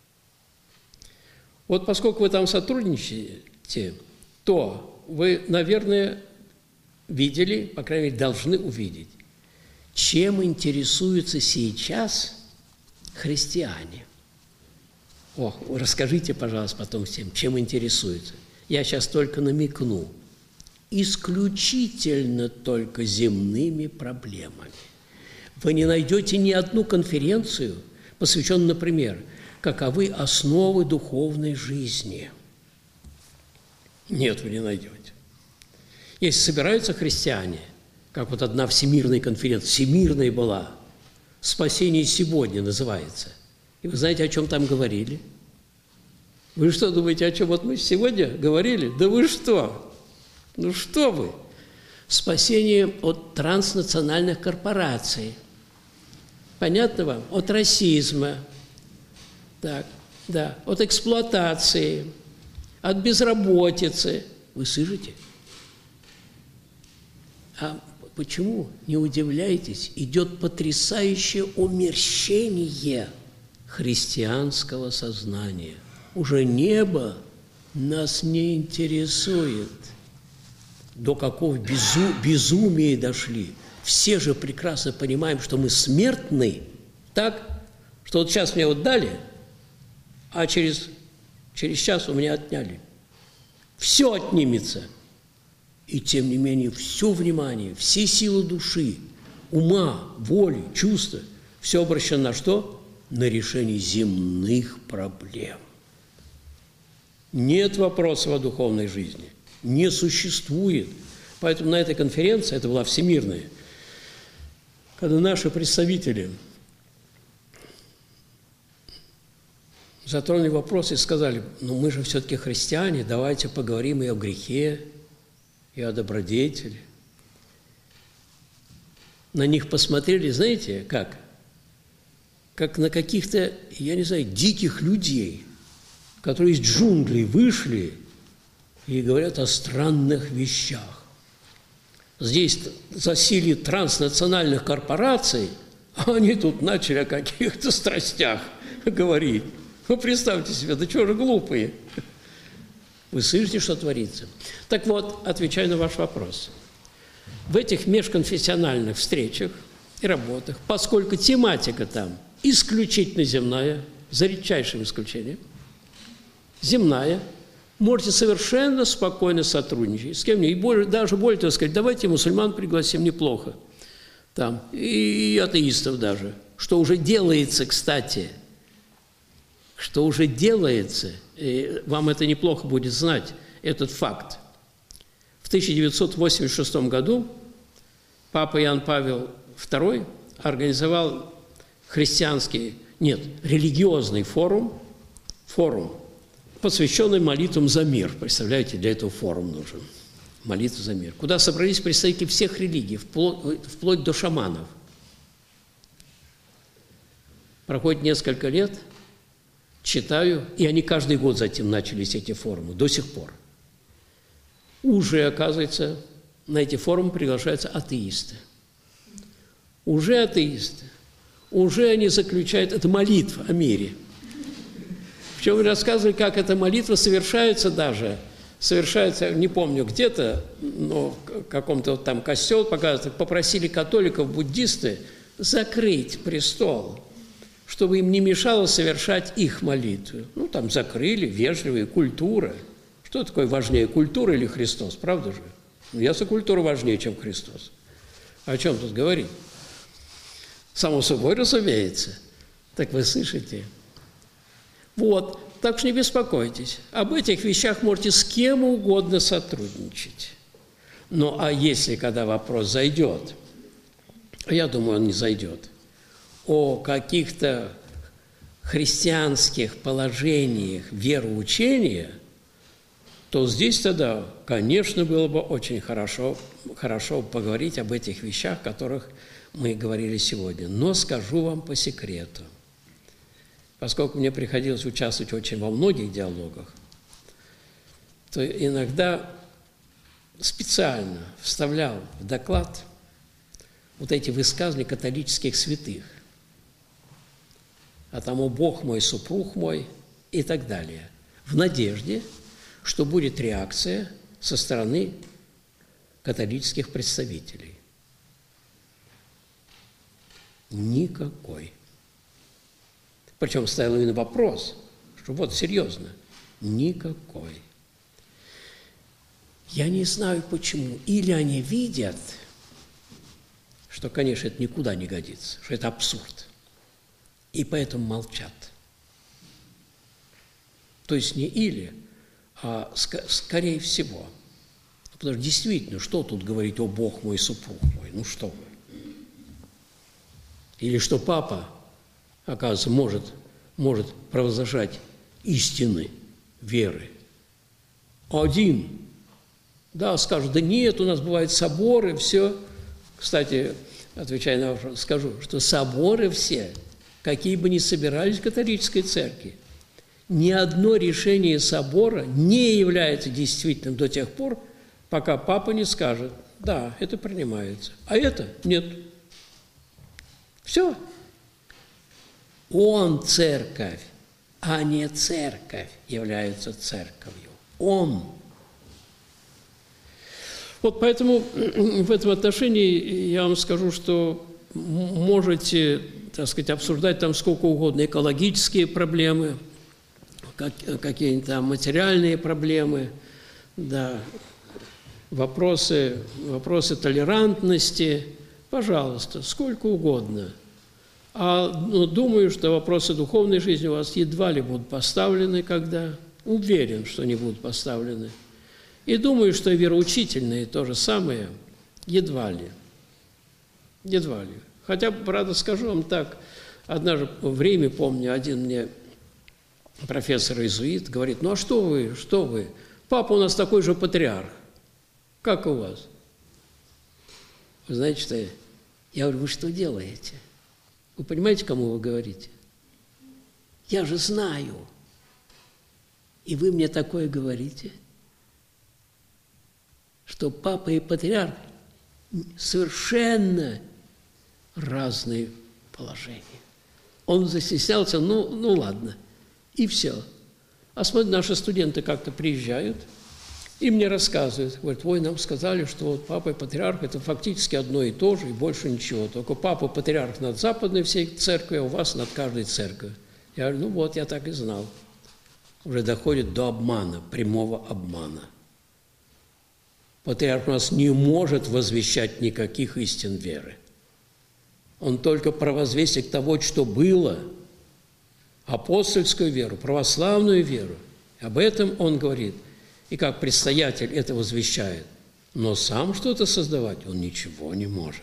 Вот поскольку вы там сотрудничаете, то вы, наверное, видели, по крайней мере, должны увидеть, чем интересуются сейчас христиане. Расскажите, пожалуйста, потом всем, чем интересуются. Я сейчас только намекну. Исключительно только земными проблемами. Вы не найдете ни одну конференцию, посвященную, например, каковы основы духовной жизни. Нет, вы не найдете. Если собираются христиане, как вот одна всемирная конференция, всемирная была, «Спасение сегодня» называется. И вы знаете, о чем там говорили? Вы что думаете, о чем вот мы сегодня говорили? Да вы что? Ну что вы? Спасение от транснациональных корпораций. Понятно вам? От расизма. Так, да, от эксплуатации, от безработицы. Вы слышите? А почему, не удивляйтесь, идет потрясающее умерщение христианского сознания. Уже небо нас не интересует. До какого безумия дошли. Все же прекрасно понимаем, что мы смертны, так, что вот сейчас мне вот дали, а через час у меня отняли. Все отнимется. И тем не менее, все внимание, все силы души, ума, воли, чувства, все обращено на что? На решение земных проблем. Нет вопросов о духовной жизни. Не существует. Поэтому на этой конференции, это была всемирная, когда наши представители затронули вопрос и сказали, ну мы же все-таки христиане, давайте поговорим и о грехе, и о добродетели. На них посмотрели, знаете, как? Как на каких-то, я не знаю, диких людей, которые из джунглей вышли и говорят о странных вещах. Здесь засилие транснациональных корпораций, а они тут начали о каких-то страстях говорить. Ну, представьте себе, да чего же глупые? Вы слышите, что творится? Так вот, отвечая на ваш вопрос. В этих межконфессиональных встречах и работах, поскольку тематика там исключительно земная, за редчайшим исключением, земная, можете совершенно спокойно сотрудничать с кем-нибудь. И даже более того сказать, давайте мусульман пригласим, неплохо. Там, и атеистов даже. Что уже делается, кстати. Что уже делается, и вам это неплохо будет знать, этот факт. В 1986 году папа Иоанн Павел II организовал религиозный форум, посвященный молитвам за мир. Представляете, для этого форум нужен. Молитва за мир. Куда собрались представители всех религий, вплоть до шаманов. Проходит несколько лет, читаю, и они каждый год затем начались, эти форумы, до сих пор. Уже, оказывается, на эти форумы приглашаются атеисты. Уже атеисты. Уже они заключают, это молитва о мире. Причем вы рассказывали, как эта молитва совершается, не помню, где-то, но в каком-то вот там костел, попросили католиков, буддисты закрыть престол, чтобы им не мешало совершать их молитву. Ну, там закрыли, вежливые, культура. Что такое важнее, культура или Христос, правда же? Ну, ясно, культура важнее, чем Христос. О чем тут говорить? Само собой, разумеется. Так вы слышите? Вот, так что не беспокойтесь. Об этих вещах можете с кем угодно сотрудничать. Ну, а если, когда вопрос зайдет, я думаю, он не зайдет, о каких-то христианских положениях вероучения, то здесь тогда, конечно, было бы очень хорошо поговорить об этих вещах, о которых мы говорили сегодня. Но скажу вам по секрету, поскольку мне приходилось участвовать очень во многих диалогах, то иногда специально вставлял в доклад вот эти высказывания католических святых. А там «О Бог мой, супруг мой» и так далее. В надежде, что будет реакция со стороны католических представителей. Никакой. Причем ставил именно вопрос, что вот серьезно, никакой. Я не знаю почему. Или они видят, что, конечно, это никуда не годится, что это абсурд. И поэтому молчат. То есть не или, а скорее всего. Потому что действительно, что тут говорить, о Бог мой, супруг мой, ну что вы. Или что папа, оказывается, может провозглашать истины веры. Один, да, скажет, да нет, у нас бывают соборы, все. Кстати, отвечая на вопрос, скажу, что соборы все, какие бы ни собирались в католической церкви, ни одно решение собора не является действительным до тех пор, пока папа не скажет, да, это принимается, а это нет. Все. Он церковь, а не церковь является церковью. Он. Вот поэтому в этом отношении я вам скажу, что можете, так сказать, обсуждать там сколько угодно экологические проблемы, какие-нибудь там материальные проблемы, да, вопросы толерантности, пожалуйста, сколько угодно. Думаю, что вопросы духовной жизни у вас едва ли будут поставлены, когда. Уверен, что не будут поставлены. И думаю, что и вероучительные то же самое едва ли. Едва ли. Хотя, правда, скажу вам так, однажды время помню, один мне профессор-иезуит, говорит: ну а что вы? Папа у нас такой же патриарх, как у вас. Вы знаете, что я говорю: вы что делаете? Вы понимаете, кому вы говорите? Я же знаю. И вы мне такое говорите, что папа и патриарх совершенно разные положения. Он застеснялся, ну ладно, и все. А смотрите, наши студенты как-то приезжают и мне рассказывают, говорят: ой, нам сказали, что вот папа и патриарх – это фактически одно и то же, и больше ничего. Только папа патриарх над западной всей церковью, а у вас над каждой церковью. Я говорю: ну вот, я так и знал. Уже доходит до обмана, прямого обмана. Патриарх у нас не может возвещать никаких истин веры. Он только провозвестник того, что было, апостольскую веру, православную веру. Об этом он говорит. И как предстоятель это возвещает. Но сам что-то создавать он ничего не может.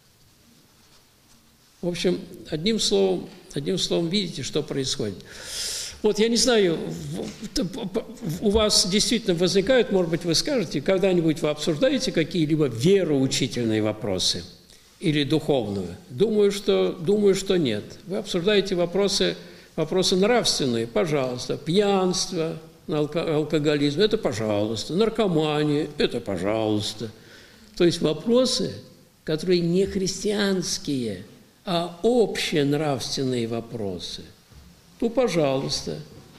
В общем, одним словом, видите, что происходит. Вот я не знаю, у вас действительно возникают, может быть, вы скажете, когда-нибудь вы обсуждаете какие-либо вероучительные вопросы или духовные? Думаю, что нет. Вы обсуждаете вопросы нравственные, пожалуйста, пьянство, алкоголизм, это пожалуйста, наркомания, это пожалуйста. То есть вопросы, которые не христианские, а общенравственные вопросы. Ну, пожалуйста.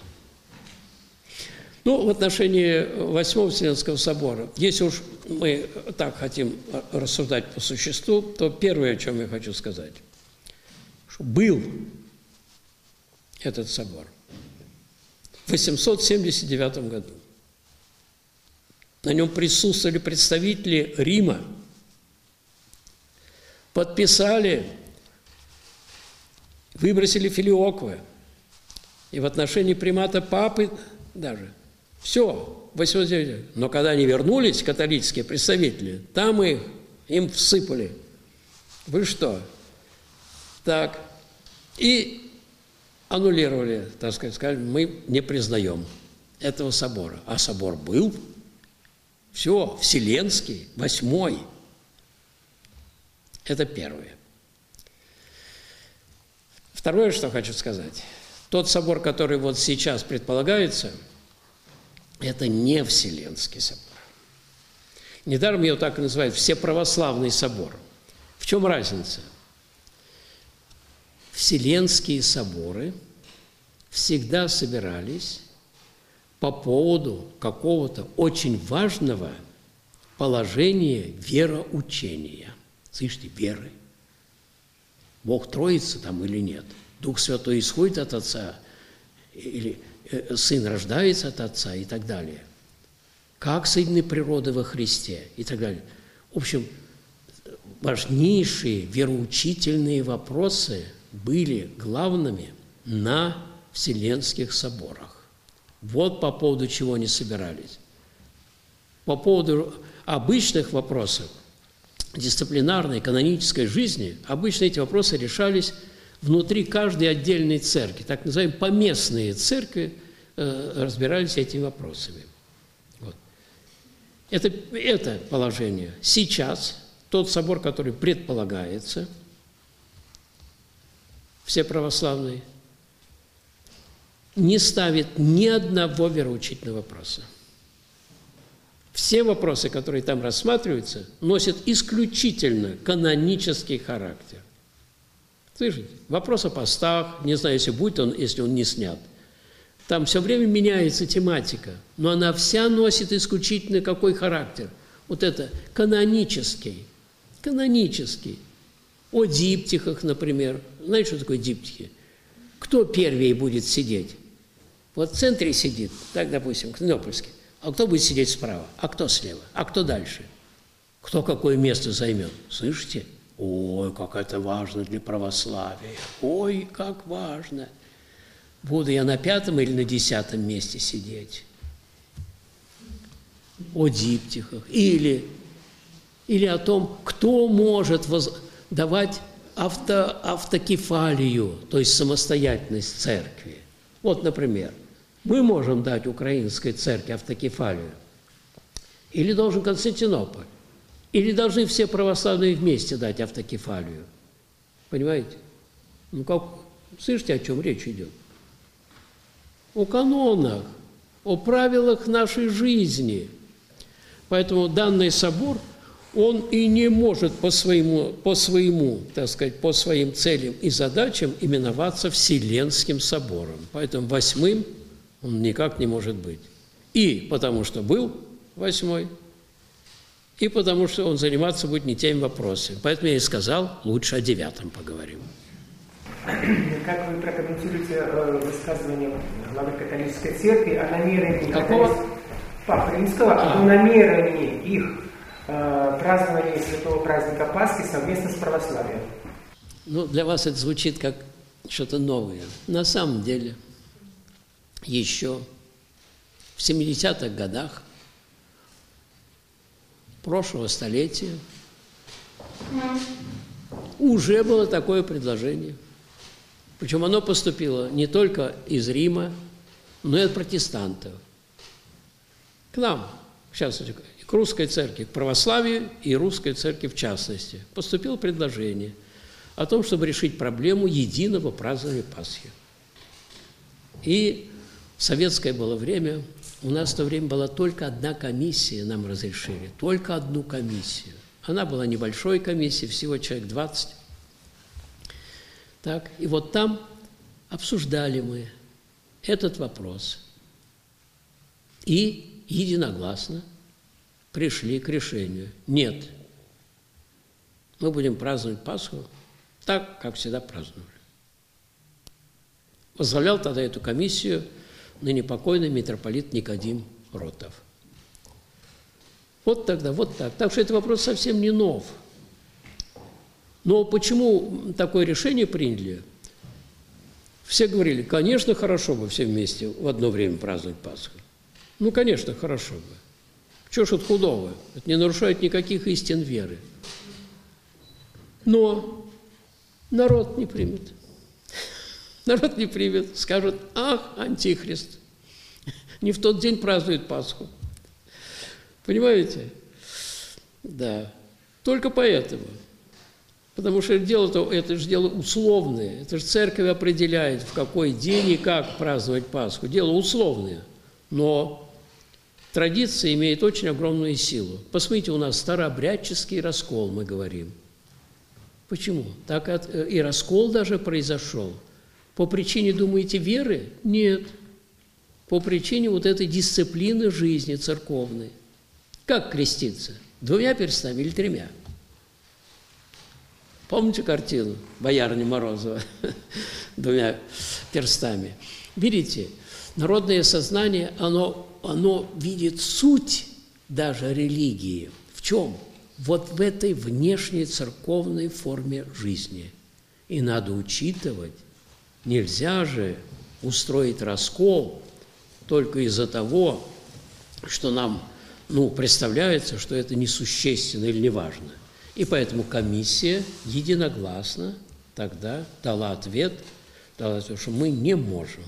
Ну, в отношении Восьмого Вселенского собора, если уж мы так хотим рассуждать по существу, то первое, о чем я хочу сказать, что был этот собор в 879 году. На нем присутствовали представители Рима, подписали, выбросили филиоквы. И в отношении примата папы даже. Все, 809. Но когда они вернулись, католические представители, там им всыпали. Вы что? Так. И аннулировали, так сказать, сказали: мы не признаем этого собора. А собор был. Все, Вселенский, 8-й. Это первое. Второе, что хочу сказать. Тот собор, который вот сейчас предполагается, это не Вселенский собор. Недаром его так и называют Всеправославный собор. В чем разница? Вселенские соборы всегда собирались по поводу какого-то очень важного положения вероучения. Слышите, веры. Бог Троица там или нет? Дух Святой исходит от Отца, или Сын рождается от Отца и так далее. Как соединены природы во Христе и так далее. В общем, важнейшие вероучительные вопросы были главными на Вселенских соборах. Вот по поводу чего они собирались. По поводу обычных вопросов дисциплинарной, канонической жизни, обычно эти вопросы решались внутри каждой отдельной церкви, так называемые поместные церкви, разбирались этими вопросами. Вот. Это положение. Сейчас тот собор, который предполагается, все православные, не ставит ни одного вероучительного вопроса. Все вопросы, которые там рассматриваются, носят исключительно канонический характер. Слышите? Вопрос о постах, не знаю, если он не снят. Там все время меняется тематика, но она вся носит исключительно какой характер? Вот это канонический. О диптихах, например. Знаете, что такое диптихи? Кто первее будет сидеть? Вот в центре сидит, так, допустим, Константинопольский. А кто будет сидеть справа? А кто слева? А кто дальше? Кто какое место займет? Слышите? Ой, как это важно для православия. Ой, как важно. Буду я на 5-м или на 10-м месте сидеть? О диптихах. Или о том, кто может давать автокефалию, то есть самостоятельность церкви. Вот, например, мы можем дать украинской церкви автокефалию, или должен Константинополь, или должны все православные вместе дать автокефалию. Понимаете? Ну как, слышите, о чем речь идет? О канонах, о правилах нашей жизни. Поэтому данный собор, он и не может по своим целям и задачам именоваться Вселенским собором. Поэтому 8-м он никак не может быть. И потому что был 8-й, и потому что он заниматься будет не теми вопросами. Поэтому я и сказал, лучше о 9-м поговорим. Как вы прокомментируете высказывание главы католической церкви о намерении Папы Римского, о намерении их празднования святого праздника Пасхи совместно с православием? Ну, для вас это звучит как что-то новое. На самом деле, еще в 70-х годах прошлого столетия уже было такое предложение. Причем оно поступило не только из Рима, но и от протестантов. К нам, в частности, к русской церкви, к православию и русской церкви в частности, поступило предложение о том, чтобы решить проблему единого празднования Пасхи. И в советское было время, у нас в то время была только одна комиссия, нам разрешили, только одну комиссию. Она была небольшой комиссией, всего человек 20. Так, и вот там обсуждали мы этот вопрос. И единогласно пришли к решению. Нет, мы будем праздновать Пасху так, как всегда праздновали. Возглавлял тогда эту комиссию ныне покойный митрополит Никодим Ротов. Вот тогда, вот так. Так что этот вопрос совсем не нов. Но почему такое решение приняли? Все говорили, конечно, хорошо бы все вместе в одно время праздновать Пасху. Ну, конечно, хорошо бы. Чего ж это худого? Это не нарушает никаких истин веры. Но народ не примет. Народ не примет. Скажут, ах, антихрист. Не в тот день празднует Пасху. Понимаете? Да. Только поэтому. Потому что дело-то, это же дело условное. Это же церковь определяет, в какой день и как праздновать Пасху. Дело условное. Но традиция имеет очень огромную силу. Посмотрите, у нас старообрядческий раскол, мы говорим. Почему? Так и раскол даже произошел. По причине, думаете, веры? Нет. По причине вот этой дисциплины жизни церковной. Как креститься? 2 перстами или 3? Помните картину боярни Морозова? 2 перстами. Видите, народное сознание, оно видит суть даже религии. В чем? Вот в этой внешней церковной форме жизни. И надо учитывать, нельзя же устроить раскол только из-за того, что нам, представляется, что это несущественно или неважно. И поэтому комиссия единогласно тогда дала ответ, что мы не можем.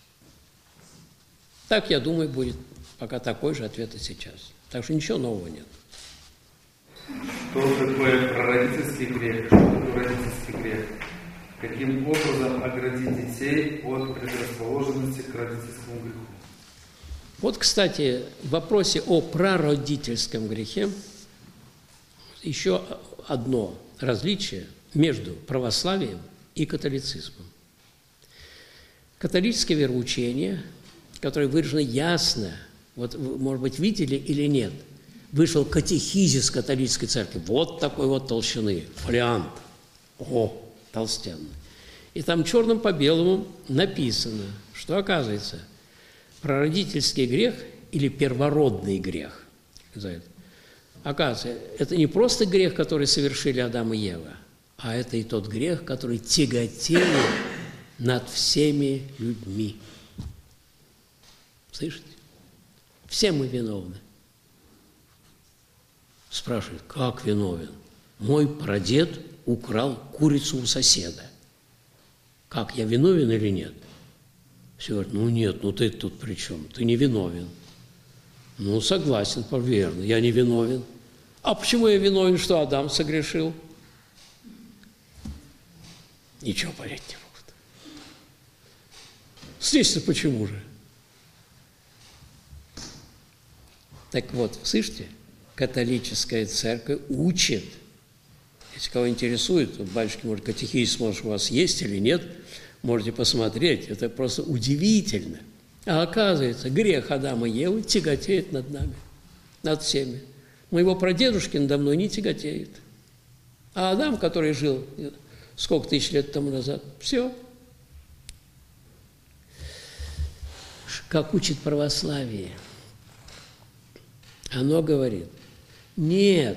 Так, я думаю, будет пока такой же ответ и сейчас. Так что ничего нового нет. Что такое прародительский грех? Что такое родительский грех? Каким образом оградить детей от предрасположенности к родительскому греху? Вот, кстати, в вопросе о прародительском грехе еще одно различие между православием и католицизмом. Католическое вероучение, которое выражено ясно, вот, может быть, видели или нет, вышел катехизис католической церкви, вот такой вот толщины, фолиант, толстенный. И там черным по белому написано, что, оказывается, прародительский грех или первородный грех, оказывается, это не просто грех, который совершили Адам и Ева, а это и тот грех, который тяготеет над всеми людьми. Слышите? Все мы виновны. Спрашивает, как виновен? Мой прадед украл курицу у соседа. Как, я виновен или нет? Все говорят, ну нет, ну ты тут при чем? Ты не виновен. Ну, согласен, верно, я не виновен. А почему я виновен, что Адам согрешил? Ничего понять не могут. Здесь-то почему же? Так вот, слышите, католическая церковь учит. Если кого интересует, вот, батюшки, может, катехизис, может, у вас есть или нет, можете посмотреть. Это просто удивительно. А оказывается, грех Адама и Евы тяготеет над нами, над всеми. Моего прадедушки надо мной не тяготеет. А Адам, который жил сколько тысяч лет тому назад, все. Как учит православие, оно говорит, нет,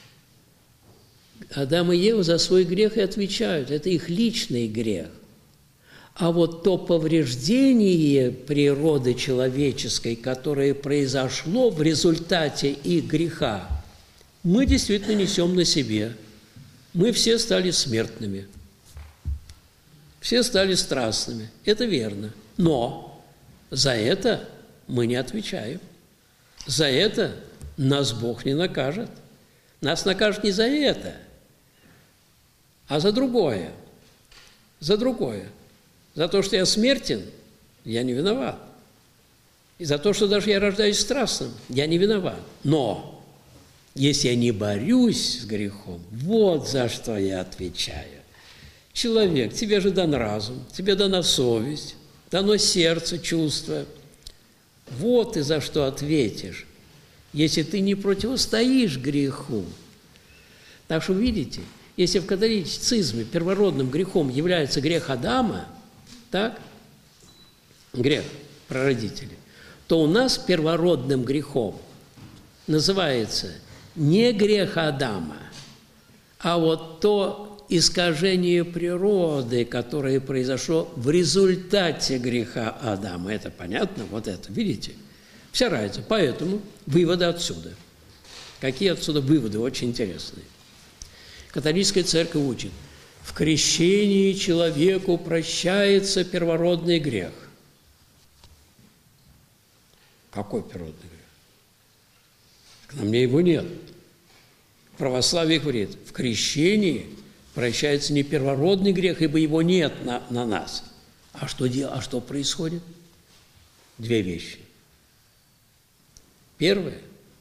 Адам и Ева за свой грех и отвечают, это их личный грех. А вот то повреждение природы человеческой, которое произошло в результате их греха, мы действительно несем на себе. Мы все стали смертными, все стали страстными. Это верно. Но за это мы не отвечаем. За это нас Бог не накажет. Нас накажет не за это, а за другое. За другое. За то, что я смертен, я не виноват. И за то, что даже я рождаюсь страстным, я не виноват. Но если я не борюсь с грехом, вот за что я отвечаю. Человек, тебе же дан разум, тебе дана совесть, дано сердце, чувство. Вот ты за что ответишь, если ты не противостоишь греху. Так что, видите, если в католицизме первородным грехом является грех Адама, так, грех прародителей, то у нас первородным грехом называется не грех Адама, а вот то искажение природы, которое произошло в результате греха Адама. Это понятно? Вот это, видите? Вся разница. Поэтому выводы отсюда. Какие отсюда выводы? Очень интересные. Католическая церковь учит, в крещении человеку прощается первородный грех. Какой первородный грех? На мне его нет. Православие говорит, в крещении прощается не первородный грех, ибо его нет на нас. А что происходит? Две вещи. Первое.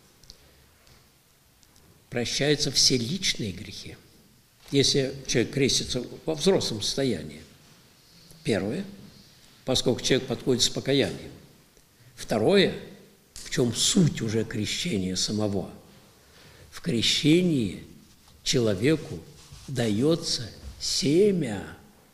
Прощаются все личные грехи, если человек крестится во взрослом состоянии. Первое, поскольку человек подходит с покаянием. Второе, в чем суть уже крещения самого. В крещении человеку дается семя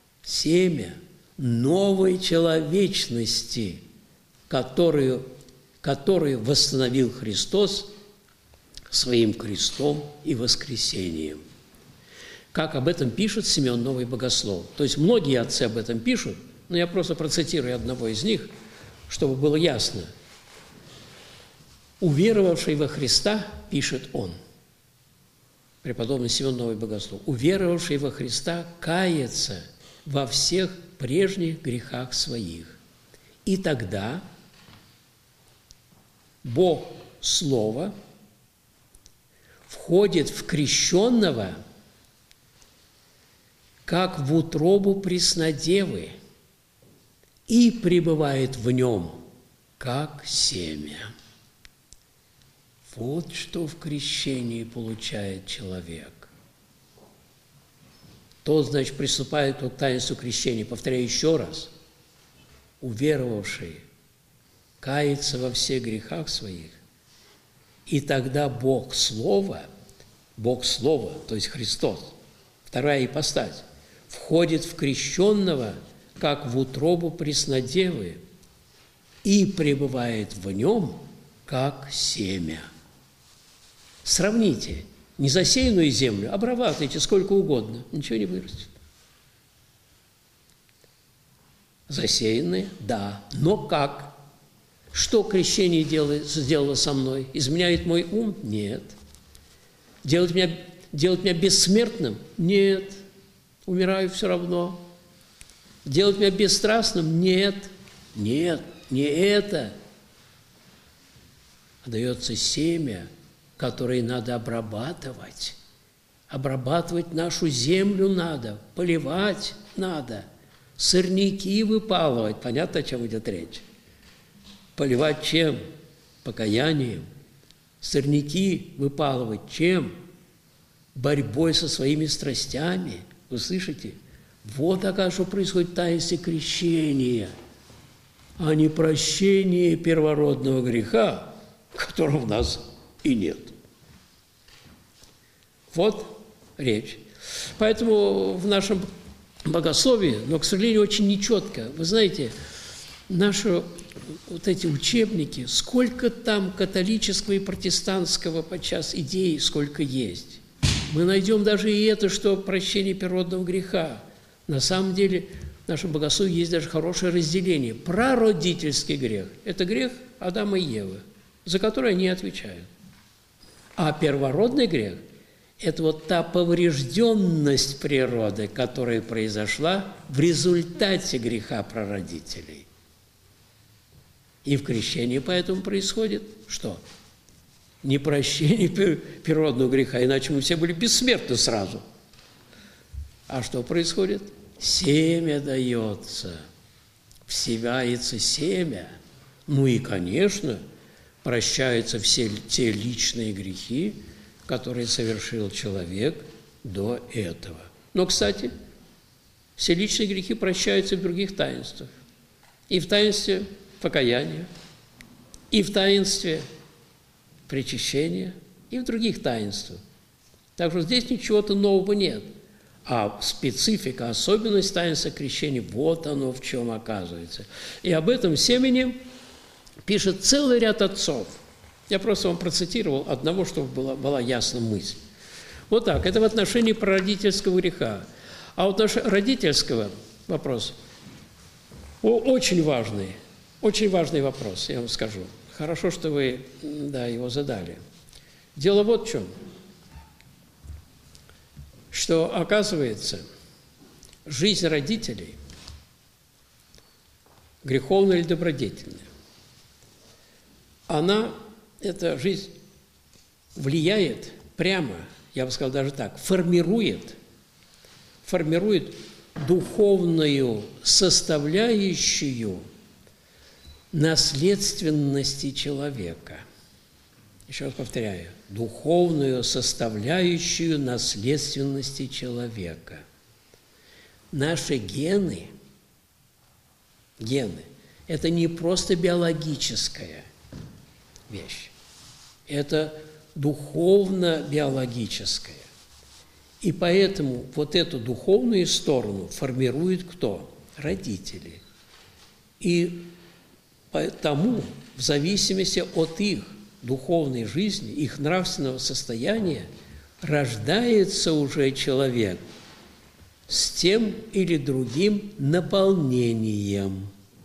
новой человечности, которую восстановил Христос своим крестом и воскресением. Как об этом пишет Симеон Новый Богослов. То есть многие отцы об этом пишут, но я просто процитирую одного из них, чтобы было ясно. «Уверовавший во Христа, – пишет он, преподобный Симеон Новый Богослов, уверовавший во Христа кается во всех прежних грехах своих. И тогда Бог Слово входит в крещенного, как в утробу преснодевы, и пребывает в нем, как семя». Вот что в крещении получает человек. Тот, значит, приступает к таинству крещения. Повторяю еще раз. Уверовавший кается во всех грехах своих, и тогда Бог Слово, то есть Христос, вторая ипостась, входит в крещенного, как в утробу преснодевы, и пребывает в нем, как семя. Сравните незасеянную землю, обрабатывайте сколько угодно, ничего не вырастет. Засеянные, да, но как? Что крещение сделало со мной? Изменяет мой ум? Нет. Делает меня бессмертным? Нет. Умираю все равно. Делает меня бесстрастным? Нет. Нет, не это. Дается семя, которое надо обрабатывать. Обрабатывать нашу землю надо, поливать надо, сорняки выпалывать. Понятно, о чем идет речь? Поливать чем? Покаянием. Сорняки выпалывать чем? Борьбой со своими страстями. Вы слышите? Вот, оказывается, что происходит в таинстве крещения, а не прощение первородного греха, которого в нас и нет. Вот речь. Поэтому в нашем богословии, но, к сожалению, очень нечетко. Вы знаете, наши вот эти учебники, сколько там католического и протестантского подчас идей, сколько есть. Мы найдем даже и это, что прощение первородного греха. На самом деле в нашем богословии есть даже хорошее разделение. Прародительский грех – это грех Адама и Евы, за который они отвечают. А первородный грех – это вот та поврежденность природы, которая произошла в результате греха прародителей. И в крещении поэтому происходит что? Не прощение первородного греха, иначе мы все были бессмертны сразу. А что происходит? Семя дается, всевается семя. Ну и, конечно, прощаются все те личные грехи, которые совершил человек до этого. Но, кстати, все личные грехи прощаются в других таинствах. И в таинстве покаяния, и в таинстве причащения, и в других таинствах. Так что здесь ничего-то нового нет. А специфика, особенность таинства крещения, вот оно в чем оказывается. И об этом семени пишет целый ряд отцов. Я просто вам процитировал одного, чтобы была ясна мысль. Вот так, это в отношении прародительского греха. А вот наш родительского вопрос очень важный вопрос, я вам скажу. Хорошо, что вы его задали. Дело вот в чем. Что, оказывается, жизнь родителей, греховная или добродетельная, эта жизнь влияет прямо, я бы сказал даже так, формирует духовную составляющую наследственности человека. Еще раз повторяю, духовную составляющую наследственности человека. Наши гены – это не просто биологическая вещь, это духовно-биологическая. И поэтому вот эту духовную сторону формирует кто? Родители. И потому, в зависимости от их духовной жизни, их нравственного состояния, рождается уже человек с тем или другим наполнением.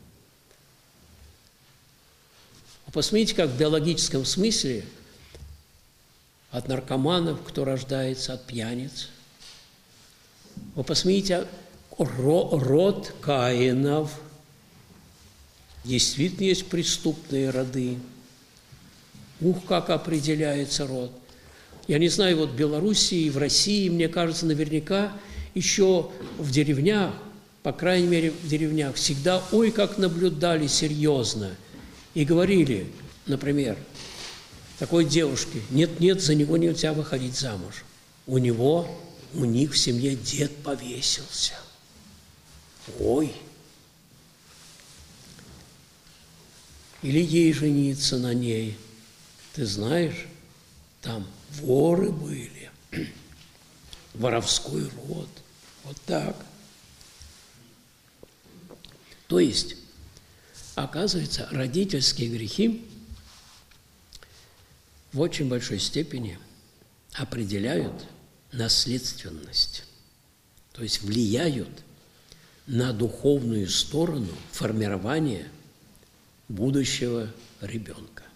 Посмотрите, как в биологическом смысле от наркоманов, кто рождается, от пьяниц. Вы посмотрите, род Каинов. Действительно есть преступные роды. Как определяется род. Я не знаю, вот в Белоруссии, в России, мне кажется, наверняка еще в деревнях, по крайней мере в деревнях, всегда как наблюдали серьезно и говорили, например, такой девушке: нет, за него нельзя выходить замуж. У них в семье дед повесился. Или ей жениться на ней. Ты знаешь, там воры были, воровской род. Вот так. То есть, оказывается, родительские грехи в очень большой степени определяют наследственность, то есть влияют на духовную сторону формирования будущего ребенка.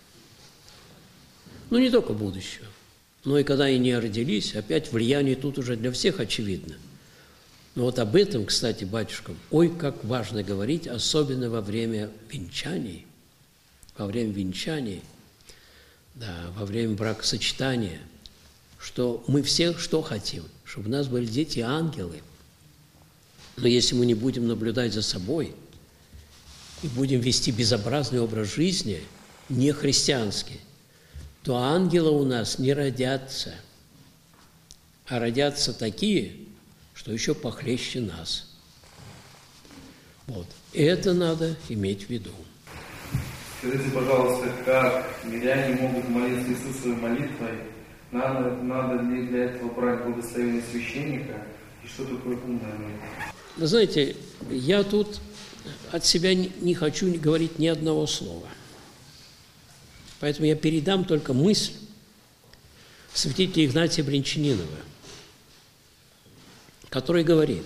Ну, не только будущего, но и когда они родились, опять влияние тут уже для всех очевидно. Но вот об этом, кстати, батюшка, ой, как важно говорить, особенно во время венчаний. Во время венчаний, да, во время бракосочетания, что мы все что хотим? Чтобы у нас были дети-ангелы. Но если мы не будем наблюдать за собой и будем вести безобразный образ жизни, не христианский, то ангелы у нас не родятся, а родятся такие, что еще похлеще нас. Вот. Это надо иметь в виду. Скажите, пожалуйста, как миряне могут молиться Иисусовой молитвой? Надо ли для этого брать благословение священника? И что такое умная молитва? Вы знаете, я тут от себя не хочу говорить ни одного слова. Поэтому я передам только мысль святителя Игнатия Брянчанинова, который говорит,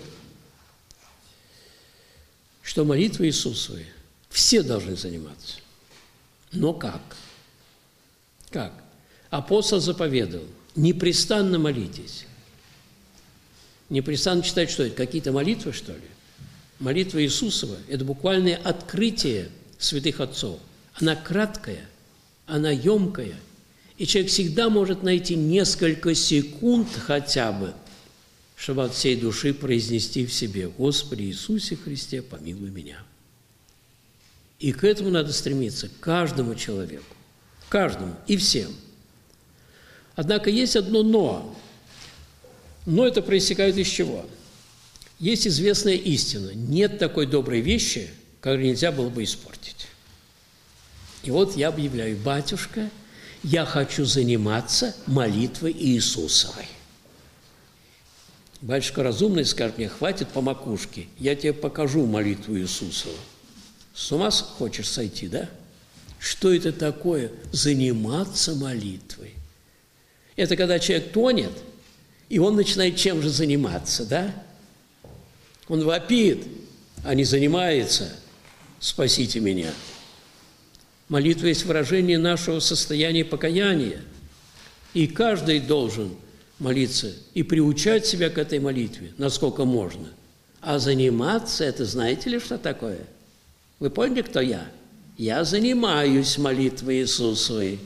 что молитвой Иисусовой все должны заниматься. Но как? Как? Апостол заповедовал: непрестанно молитесь. Непрестанно читать что это? Какие-то молитвы, что ли? Молитва Иисусова – это буквальное открытие святых отцов. Она краткая, она емкая, и человек всегда может найти несколько секунд хотя бы, чтобы от всей души произнести в себе: «Господи Иисусе Христе, помилуй меня». И к этому надо стремиться каждому человеку, каждому и всем. Однако есть одно «но». Но это проистекает из чего? Есть известная истина. Нет такой доброй вещи, которую нельзя было бы испортить. И вот я объявляю: батюшка, я хочу заниматься молитвой Иисусовой. Батюшка разумный скажет мне: хватит по макушке, я тебе покажу молитву Иисусову. С ума хочешь сойти, да? Что это такое заниматься молитвой? Это когда человек тонет, и он начинает чем же заниматься, да? Он вопит, а не занимается: спасите меня. Молитва есть выражение нашего состояния покаяния. И каждый должен молиться и приучать себя к этой молитве, насколько можно. А заниматься – это знаете ли, что такое? Вы поняли, кто я? Я занимаюсь молитвой Иисусовой.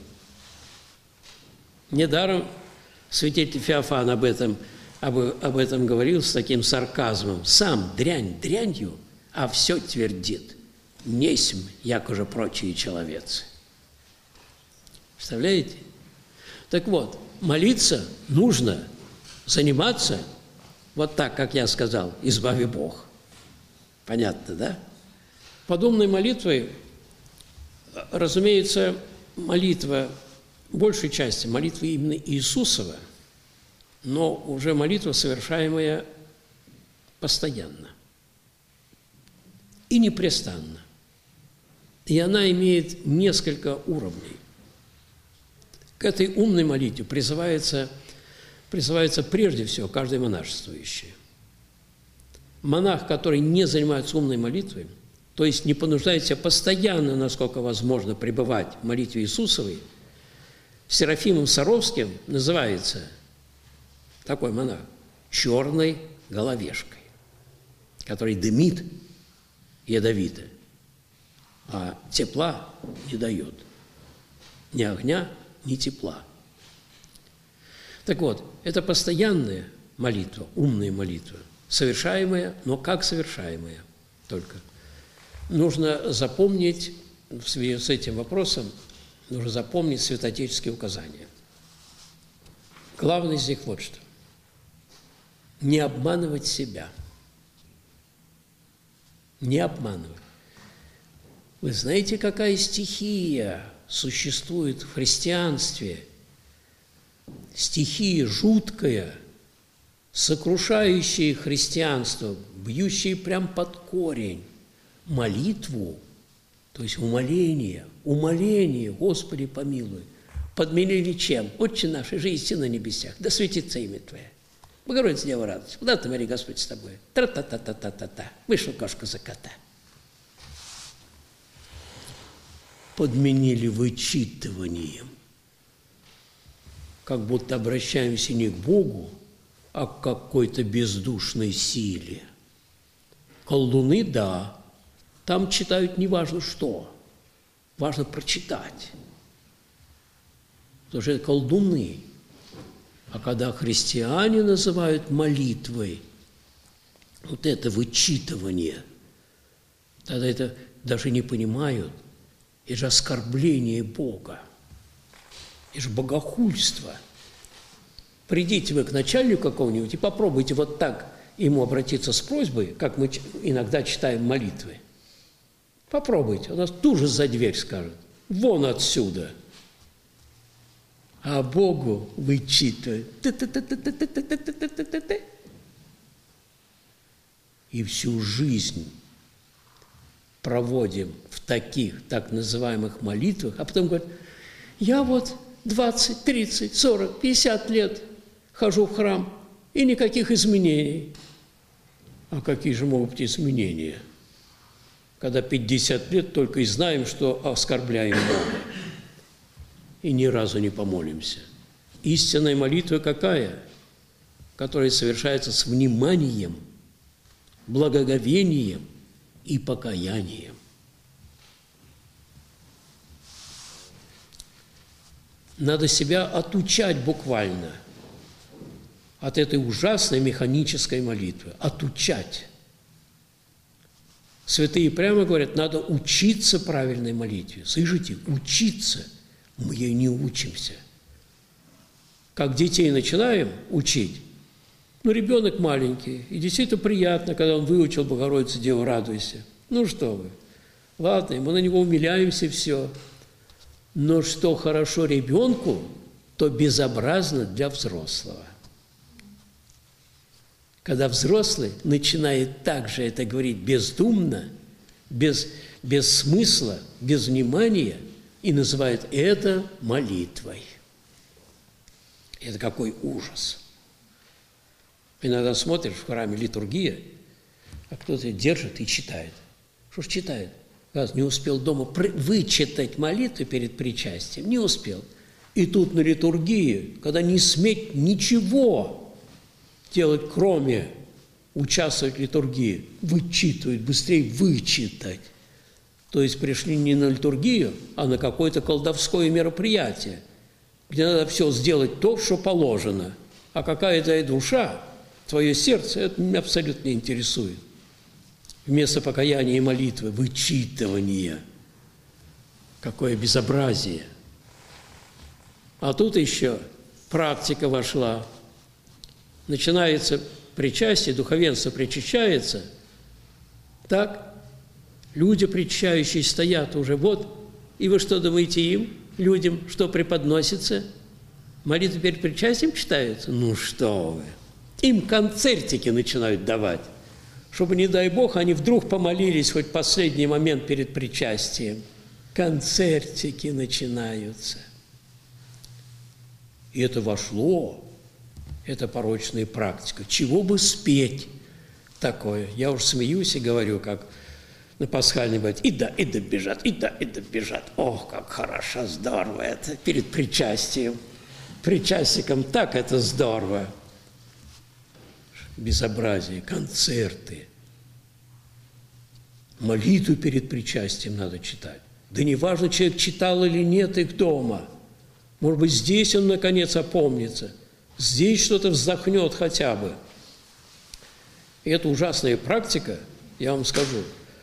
Недаром святитель Феофан об этом говорил с таким сарказмом. Сам дрянь дрянью, а все твердит: несмь, якоже прочие человецы. Представляете? Так вот, молиться нужно, заниматься вот так, как я сказал: избави Бог. Понятно, да? Подобной молитвой, разумеется, молитва, большей части молитва именно Иисусова, но уже молитва, совершаемая постоянно и непрестанно. И она имеет несколько уровней. К этой умной молитве призывается прежде всего каждый монашествующий. Монах, который не занимается умной молитвой, то есть не понуждает себя постоянно, насколько возможно, пребывать в молитве Иисусовой, Серафимом Саровским называется такой монах черной головешкой, который дымит ядовито, а тепла не дает. Ни огня, ни тепла. Так вот, это постоянная молитва, умная молитва, совершаемая, но как совершаемая только. Нужно запомнить, в связи с этим вопросом, нужно запомнить святоотеческие указания. Главное из них вот что. Не обманывать себя. Не обманывать. Вы знаете, какая стихия существует в христианстве? Стихия жуткая, сокрушающая христианство, бьющая прям под корень. Молитву, то есть умоление, Господи помилуй, подменили чем? Отче наш, иже истина на небесах, да светится имя Твое. Богородица, Дева, радость, куда ты, Мария, Господь с тобой? Тра-та-та-та-та-та-та, вышла кошка за кота. Подменили вычитыванием, как будто обращаемся не к Богу, о какой-то бездушной силе. Колдуны, да, там читают неважно что, важно прочитать. Потому что это колдуны. А когда христиане называют молитвой, вот это вычитывание, тогда это даже не понимают. Это же оскорбление Бога. Это же богохульство. Придите вы к начальнику какому-нибудь и попробуйте вот так ему обратиться с просьбой, как мы иногда читаем молитвы. Попробуйте. Он нас тут же за дверь скажет. Вон отсюда. А Богу вычитывает. И всю жизнь проводим в таких, так называемых молитвах, а потом говорят, я вот 20, 30, 40, 50 лет хожу в храм, и никаких изменений. А какие же могут быть изменения? Когда 50 лет только и знаем, что оскорбляем Бога. И ни разу не помолимся. Истинная молитва какая? Которая совершается с вниманием, благоговением и покаянием. Надо себя отучать буквально от этой ужасной механической молитвы. Отучать. Святые прямо говорят, надо учиться правильной молитве. Слышите? Учиться. Мы ей не учимся. Как детей начинаем учить, ну, ребенок маленький, и действительно приятно, когда он выучил Богородицу Деву, радуйся. Ну, что вы. Ладно, мы на него умиляемся, все. Но что хорошо ребенку, то безобразно для взрослого. Когда взрослый начинает также это говорить бездумно, без смысла, без внимания, и называет это молитвой. Это какой ужас. Иногда смотришь в храме литургия, а кто-то держит и читает. Что ж читает? Раз не успел дома вычитать молитву перед причастием, не успел. И тут на литургии, когда не сметь ничего делать, кроме участвовать в литургии, вычитывать, быстрее вычитать. То есть пришли не на литургию, а на какое-то колдовское мероприятие, где надо все сделать то, что положено. А какая-то душа, твое сердце, это меня абсолютно не интересует. Вместо покаяния и молитвы, вычитывания. Какое безобразие. А тут еще практика вошла. Начинается причастие, духовенство причащается. Так, люди причащающие стоят уже. Вот, и вы что думаете им, людям, что преподносится? Молитвы перед причастием читаются? Ну что вы. Им концертики начинают давать, чтобы, не дай Бог, они вдруг помолились хоть последний момент перед причастием. Концертики начинаются. И это вошло, это порочная практика. Чего бы спеть такое? Я уж смеюсь и говорю, как на пасхальной бывает, и да бежат, и да бежат. Ох, как хорошо, здорово это перед причастием. Причастникам так это здорово. Безобразие, концерты. Молитву перед причастием надо читать. Да не важно, человек читал или нет их дома. Может быть, здесь он, наконец, опомнится. Здесь что-то вздохнет хотя бы. И это ужасная практика, я вам скажу.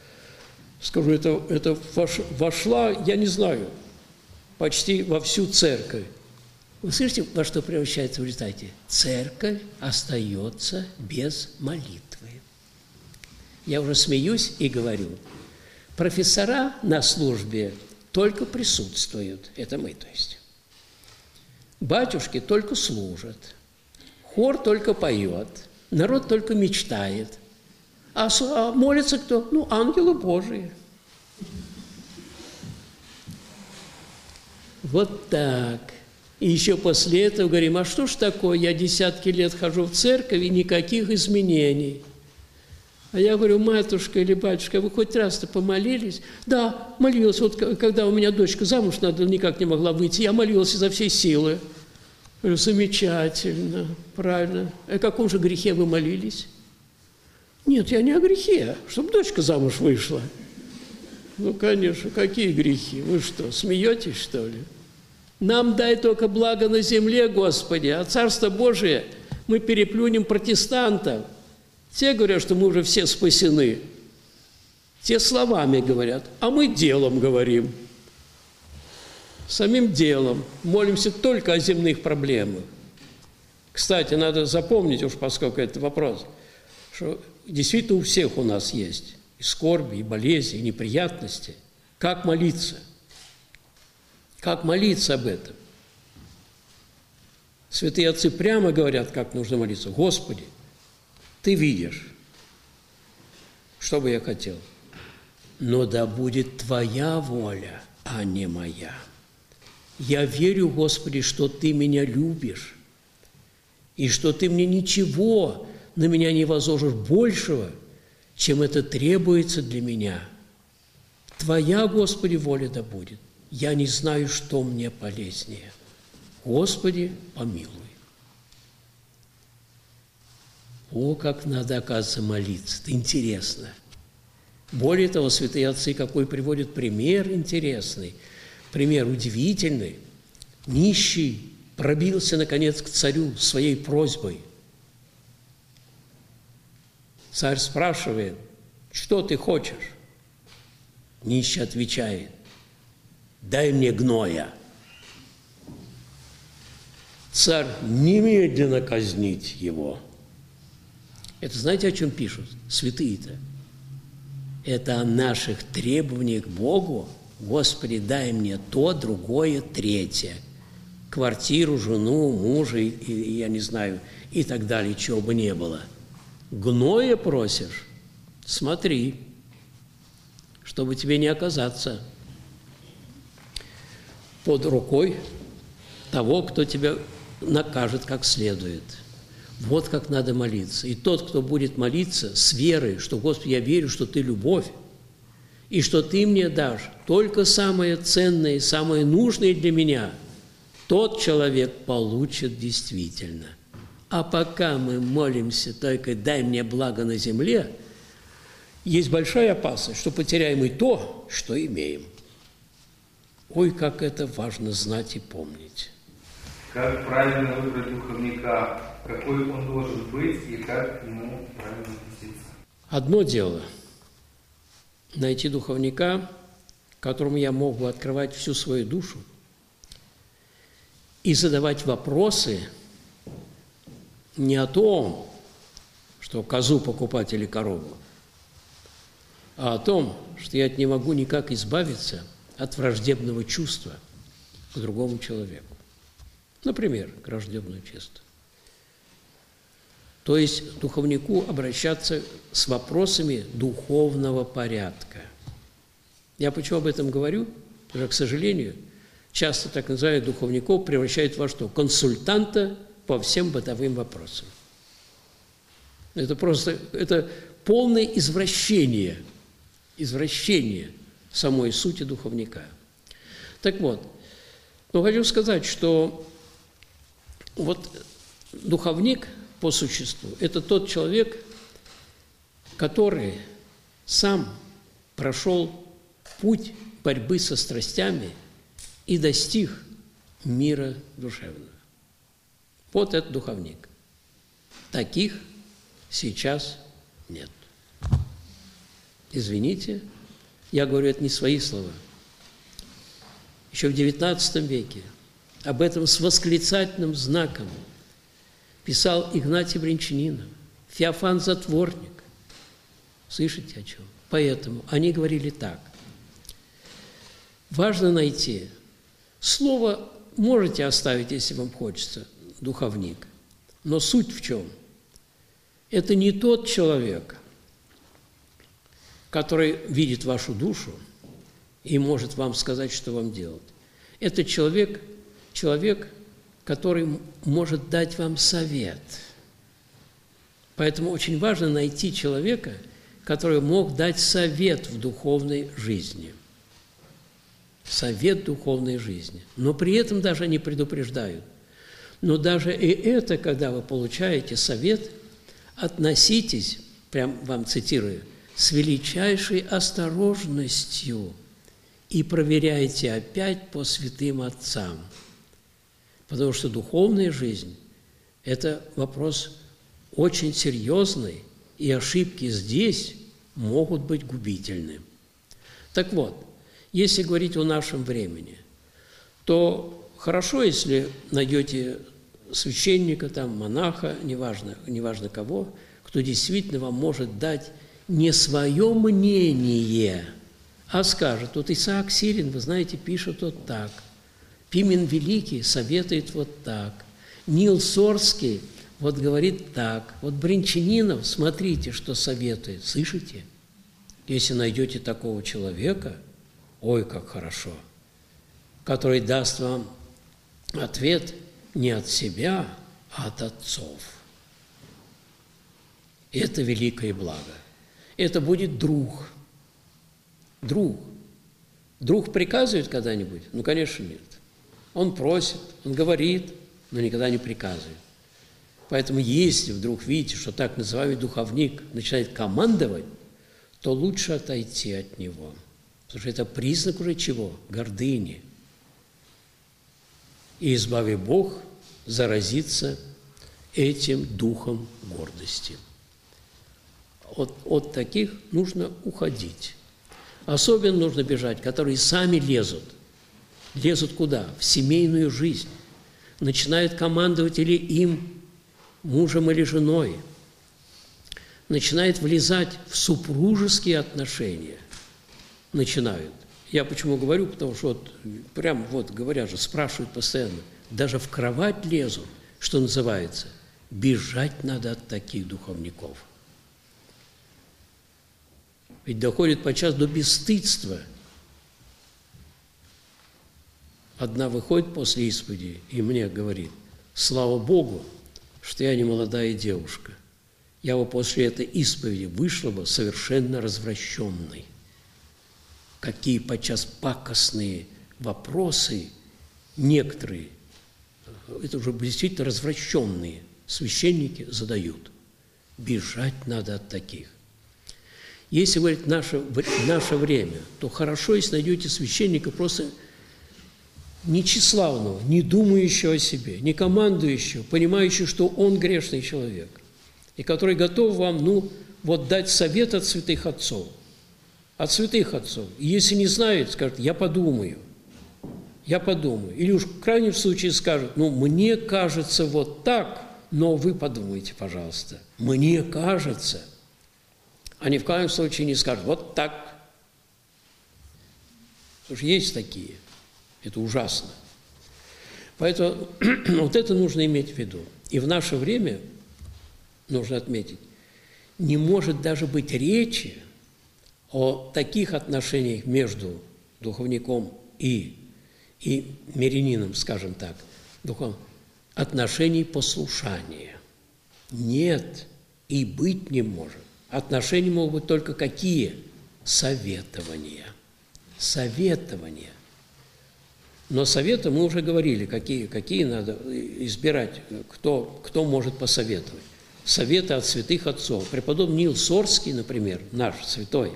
Это вошла, я не знаю, почти во всю церковь. Вы слышите, во что превращается в результате? Церковь остается без молитвы. Я уже смеюсь и говорю, профессора на службе только присутствуют, это мы, то есть. Батюшки только служат, хор только поет, народ только мечтает. А молится кто? Ну, ангелы Божии. Вот так. И еще после этого говорим, а что ж такое, я десятки лет хожу в церковь, и никаких изменений. А я говорю, матушка или батюшка, вы хоть раз-то помолились? Да, молилась. Вот когда у меня дочка замуж надо, никак не могла выйти, я молилась изо всей силы. Говорю, замечательно, правильно. О каком же грехе вы молились? Нет, я не о грехе, чтобы дочка замуж вышла. Ну, конечно, какие грехи? Вы что, смеетесь, что ли? Нам дай только благо на земле, Господи, а Царство Божие мы переплюнем протестантов. Те говорят, что мы уже все спасены. Те словами говорят, а мы делом говорим. Самим делом. Молимся только о земных проблемах. Кстати, надо запомнить, уж поскольку это вопрос, что действительно у всех у нас есть и скорби, и болезни, и неприятности. Как молиться? Как молиться об этом? Святые отцы прямо говорят, как нужно молиться. Господи, Ты видишь, что бы я хотел. Но да будет Твоя воля, а не моя. Я верю, Господи, что Ты меня любишь, и что Ты мне ничего на меня не возложишь большего, чем это требуется для меня. Твоя, Господи, воля да будет. Я не знаю, что мне полезнее. Господи, помилуй. О, как надо, оказывается, молиться. Это интересно. Более того, святые отцы какой приводят пример интересный, пример удивительный. Нищий пробился, наконец, к царю своей просьбой. Царь спрашивает, что ты хочешь? Нищий отвечает, дай мне гноя. Царь немедленно казнить его. Это знаете, о чем пишут святые-то? Это о наших требованиях к Богу. Господи, дай мне то, другое, третье. Квартиру, жену, мужа, и я не знаю, и так далее, чего бы не было. Гноя просишь? Смотри, чтобы тебе не оказаться под рукой того, кто тебя накажет как следует. Вот как надо молиться. И тот, кто будет молиться с верой, что, Господи, я верю, что Ты любовь, и что Ты мне дашь только самое ценное и самое нужное для меня, тот человек получит действительно. А пока мы молимся только «дай мне благо на земле», есть большая опасность, что потеряем и то, что имеем. Ой, как это важно знать и помнить. Как правильно выбрать духовника? Какой он должен быть и как к нему правильно относиться? Одно дело – найти духовника, которому я мог бы открывать всю свою душу и задавать вопросы не о том, что козу покупать или корову, а о том, что я не могу никак избавиться от враждебного чувства к другому человеку. Например, к враждебному чувству. То есть к духовнику обращаться с вопросами духовного порядка. Я почему об этом говорю? Потому что, к сожалению, часто так называемых духовников превращают во что? Консультанта по всем бытовым вопросам. Это просто, это полное извращение самой сути духовника. Так вот, но хочу сказать, что вот духовник по существу – это тот человек, который сам прошел путь борьбы со страстями и достиг мира душевного. Вот это духовник. Таких сейчас нет. Извините, я говорю, это не свои слова. Еще в XIX веке об этом с восклицательным знаком писал Игнатий Брянчанинов, Феофан Затворник. Слышите о чем? Поэтому они говорили так. Важно найти. Слово можете оставить, если вам хочется, духовник. Но суть в чем? Это не тот человек, который видит вашу душу и может вам сказать, что вам делать. Это человек, который может дать вам совет. Поэтому очень важно найти человека, который мог дать совет в духовной жизни. Совет духовной жизни. Но при этом даже они предупреждают. Но даже и это, когда вы получаете совет, относитесь, прям вам цитирую, с величайшей осторожностью и проверяйте опять по святым отцам. Потому что духовная жизнь – это вопрос очень серьезный, и ошибки здесь могут быть губительны. Так вот, если говорить о нашем времени, то хорошо, если найдете священника, там, монаха, неважно кого, кто действительно вам может дать не свое мнение, а скажет, вот Исаак Сирин, вы знаете, пишет вот так, Пимен Великий советует вот так, Нил Сорский вот говорит так, вот Бринчанинов, смотрите, что советует, слышите? Если найдете такого человека, ой, как хорошо, который даст вам ответ не от себя, а от отцов. Это великое благо. Это будет друг. Друг. Друг приказывает когда-нибудь? Ну, конечно, нет. Он просит, он говорит, но никогда не приказывает. Поэтому если вдруг видите, что так называемый духовник начинает командовать, то лучше отойти от него. Потому что это признак уже чего? Гордыни. И избави Бог заразиться этим духом гордости. От таких нужно уходить. Особенно нужно бежать, которые сами лезут. Лезут куда? В семейную жизнь. Начинают командовать или им, мужем или женой. Начинают влезать в супружеские отношения. Начинают. Я почему говорю? Потому что вот, прямо вот говорят же, спрашивают постоянно. Даже в кровать лезут, что называется. Бежать надо от таких духовников. Ведь доходит подчас до бесстыдства. Одна выходит после исповеди и мне говорит, слава Богу, что я не молодая девушка. Я бы после этой исповеди вышла бы совершенно развращенной. Какие подчас пакостные вопросы некоторые, это уже действительно развращенные священники задают. Бежать надо от таких. Если говорить наше время, то хорошо, если найдете священника просто не тщеславного, не думающего о себе, не командующего, понимающего, что он грешный человек, и который готов вам, дать совет от святых отцов. От святых отцов. И если не знает, скажет, я подумаю. Или уж в крайнем случае скажет, мне кажется вот так, но вы подумайте, пожалуйста. Мне кажется. А ни в коем случае не скажет, вот так. Потому что есть такие. Это ужасно. Поэтому вот это нужно иметь в виду. И в наше время, нужно отметить, не может даже быть речи о таких отношениях между духовником и мирянином, скажем так, отношений послушания. Нет, и быть не может. Отношения могут быть только какие? Советования. Советования. Но советы мы уже говорили, какие надо избирать, кто может посоветовать. Советы от святых отцов. Преподобный Нил Сорский, например, наш святой,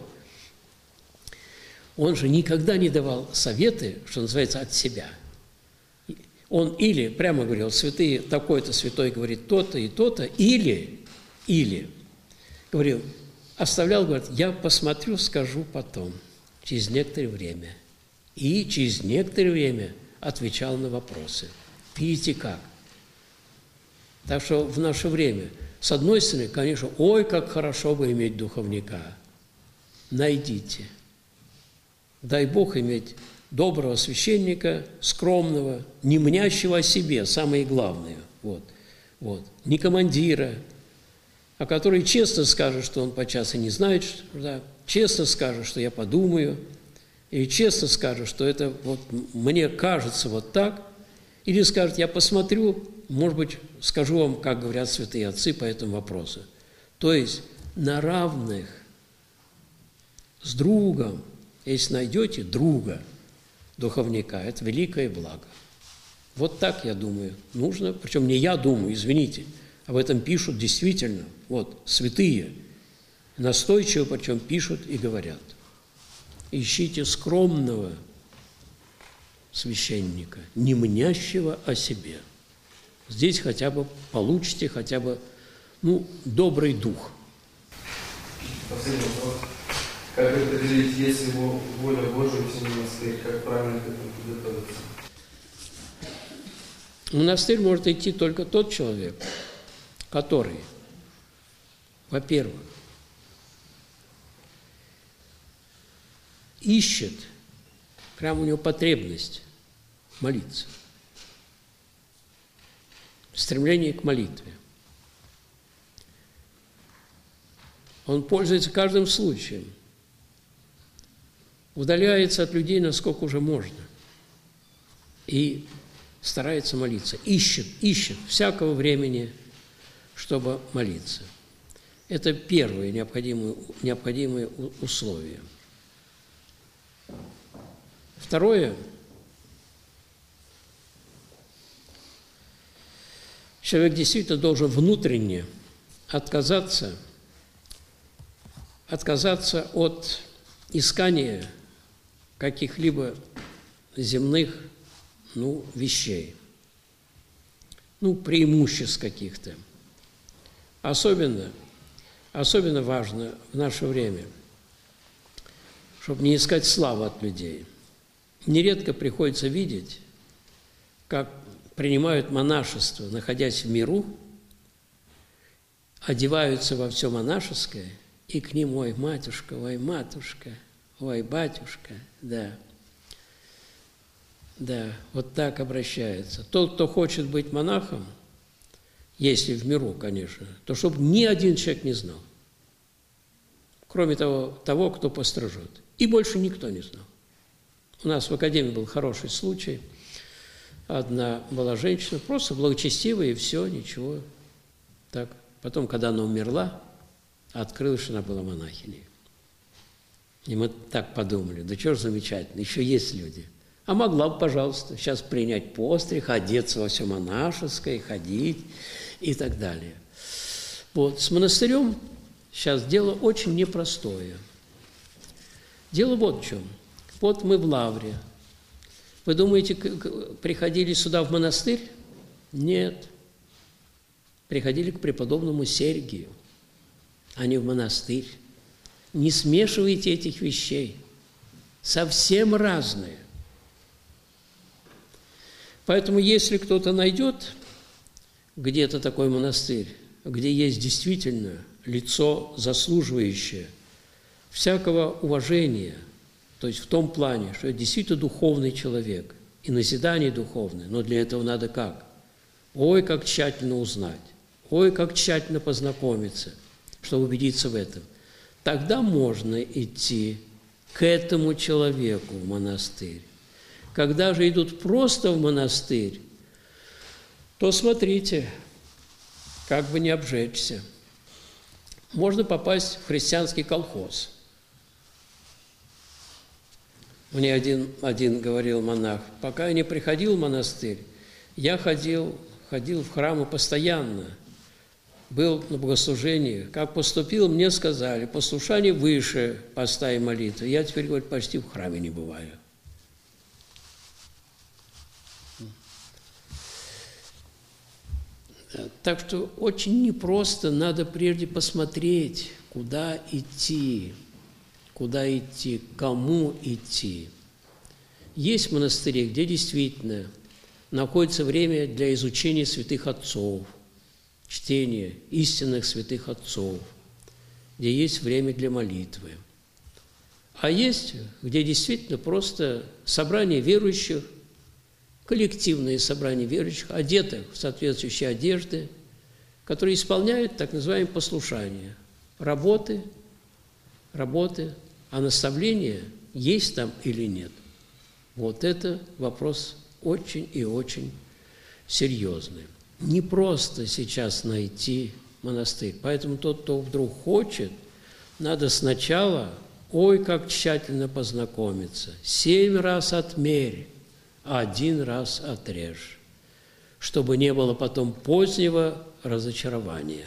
он же никогда не давал советы, что называется, от себя. Он или прямо говорил, святые, такой-то святой говорит то-то и то-то, или говорил, оставлял, говорит, я посмотрю, скажу потом, через некоторое время. И через некоторое время отвечал на вопросы. Видите как? Так что в наше время, с одной стороны, конечно, ой, как хорошо бы иметь духовника. Найдите. Дай Бог иметь доброго священника, скромного, не мнящего о себе, самое главное. Не командира, а который честно скажет, что он подчас и не знает, честно скажет, что я подумаю, и честно скажет, что это мне кажется вот так, или скажет, я посмотрю, может быть, скажу вам, как говорят святые отцы по этому вопросу. То есть на равных с другом, если найдете друга, духовника, это великое благо. Вот так, я думаю, нужно. Причем не я думаю, извините. Об этом пишут действительно, вот, святые. Настойчиво, причем пишут и говорят. Ищите скромного священника, не мнящего о себе. Здесь хотя бы получите хотя бы, добрый дух. Последний вопрос. Как определить, если воля Божия в монастырь, как правильно к этому подготовиться? В монастырь может идти только тот человек, который, во-первых, ищет, прямо у него потребность молиться, стремление к молитве. Он пользуется каждым случаем, удаляется от людей, насколько уже можно, и старается молиться, ищет всякого времени, чтобы молиться. Это первое необходимое условие. Второе. Человек действительно должен внутренне отказаться от искания каких-либо земных, вещей, преимуществ каких-то. Особенно важно в наше время, чтобы не искать славы от людей. Нередко приходится видеть, как принимают монашество, находясь в миру, одеваются во все монашеское, и к ним: ой, матушка, ой, батюшка, да, вот так обращаются. Тот, кто хочет быть монахом, если в миру, конечно, то чтобы ни один человек не знал, кроме того, кто пострижет. И больше никто не знал. У нас в академии был хороший случай. Одна была женщина, просто благочестивая, и все, ничего. Так. Потом, когда она умерла, открылось, что она была монахиней. И мы так подумали: да что ж замечательно, еще есть люди. А могла бы, пожалуйста, сейчас принять постриг, одеться во все монашеское, ходить и так далее. Вот, с монастырем сейчас дело очень непростое. Дело вот в чем. Вот мы в Лавре. Вы думаете, приходили сюда в монастырь? Нет. Приходили к преподобному Сергию, а не в монастырь. Не смешивайте этих вещей. Совсем разные. Поэтому, если кто-то найдет где-то такой монастырь, где есть действительно лицо, заслуживающее всякого уважения, то есть в том плане, что это действительно духовный человек и назидание духовное, но для этого надо как? Ой, как тщательно узнать, ой, как тщательно познакомиться, чтобы убедиться в этом. Тогда можно идти к этому человеку в монастырь. Когда же идут просто в монастырь, то смотрите, как бы не обжечься. Можно попасть в христианский колхоз. Мне один говорил монах: пока я не приходил в монастырь, я ходил в храмы постоянно, был на богослужении. Как поступил, мне сказали: послушание выше поста и молитвы. Я теперь, говорит, почти в храме не бываю. Так что очень непросто, надо прежде посмотреть, куда идти, кому идти. Есть монастыри, где действительно находится время для изучения святых отцов, чтения истинных святых отцов, где есть время для молитвы. А есть, где действительно просто собрание верующих, коллективные собрания верующих, одетых в соответствующие одежды, которые исполняют так называемое послушание. Работы, а наставление есть там или нет. Вот это вопрос очень и очень серьезный. Не просто сейчас найти монастырь. Поэтому тот, кто вдруг хочет, надо сначала, ой, как тщательно познакомиться. 7 раз отмерь, 1 раз отрежь. чтобы не было потом позднего разочарования.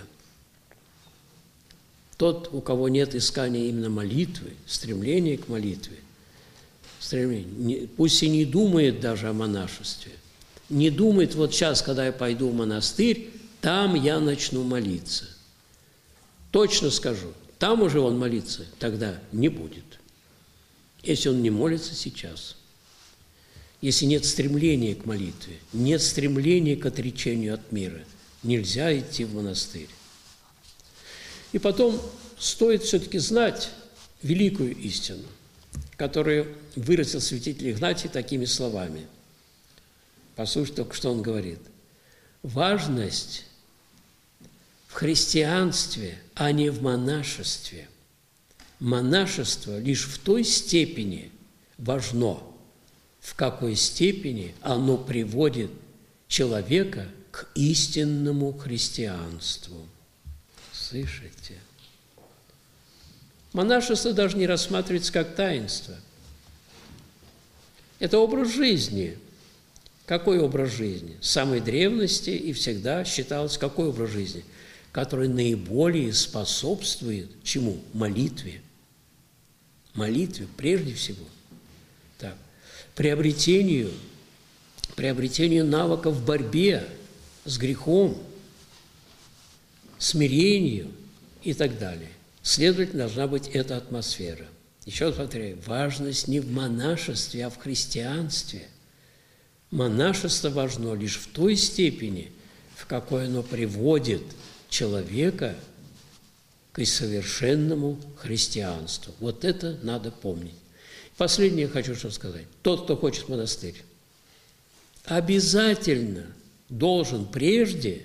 Тот, у кого нет искания именно молитвы, стремления к молитве, пусть и не думает даже о монашестве, не думает, вот сейчас, когда я пойду в монастырь, там я начну молиться. Точно скажу, там уже он молиться тогда не будет, если он не молится сейчас. Если нет стремления к молитве, нет стремления к отречению от мира, нельзя идти в монастырь. И потом стоит все-таки знать великую истину, которую выразил святитель Игнатий такими словами. Послушайте только, что он говорит. Важность в христианстве, а не в монашестве. Монашество лишь в той степени важно, в какой степени оно приводит человека к истинному христианству. Слышите? Монашество даже не рассматривается как таинство. Это образ жизни. Какой образ жизни? С самой древности и всегда считалось, какой образ жизни? Который наиболее способствует чему? Молитве. Молитве прежде всего. Так. Приобретению навыков в борьбе с грехом, смирению и так далее. Следовательно, должна быть эта атмосфера. Еще раз повторяю, важность не в монашестве, а в христианстве. Монашество важно лишь в той степени, в какой оно приводит человека к совершенному христианству. Вот это надо помнить. Последнее я хочу что сказать. Тот, кто хочет в монастырь, обязательно должен прежде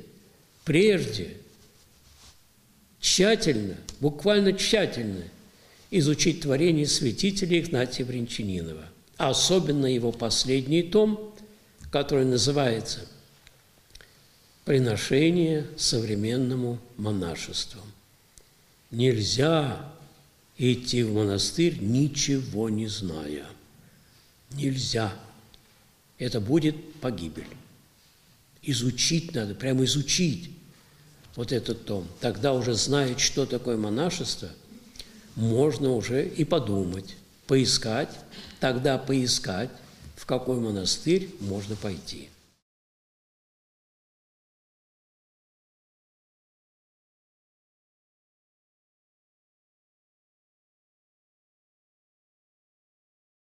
тщательно, буквально тщательно изучить творение святителя Игнатия Брянчанинова, а особенно его последний том, который называется «Приношение современному монашеству». Нельзя идти в монастырь, ничего не зная. Нельзя. Это будет погибель. Изучить надо, прямо изучить вот этот том. Тогда уже зная, что такое монашество, можно уже и подумать, поискать, в какой монастырь можно пойти.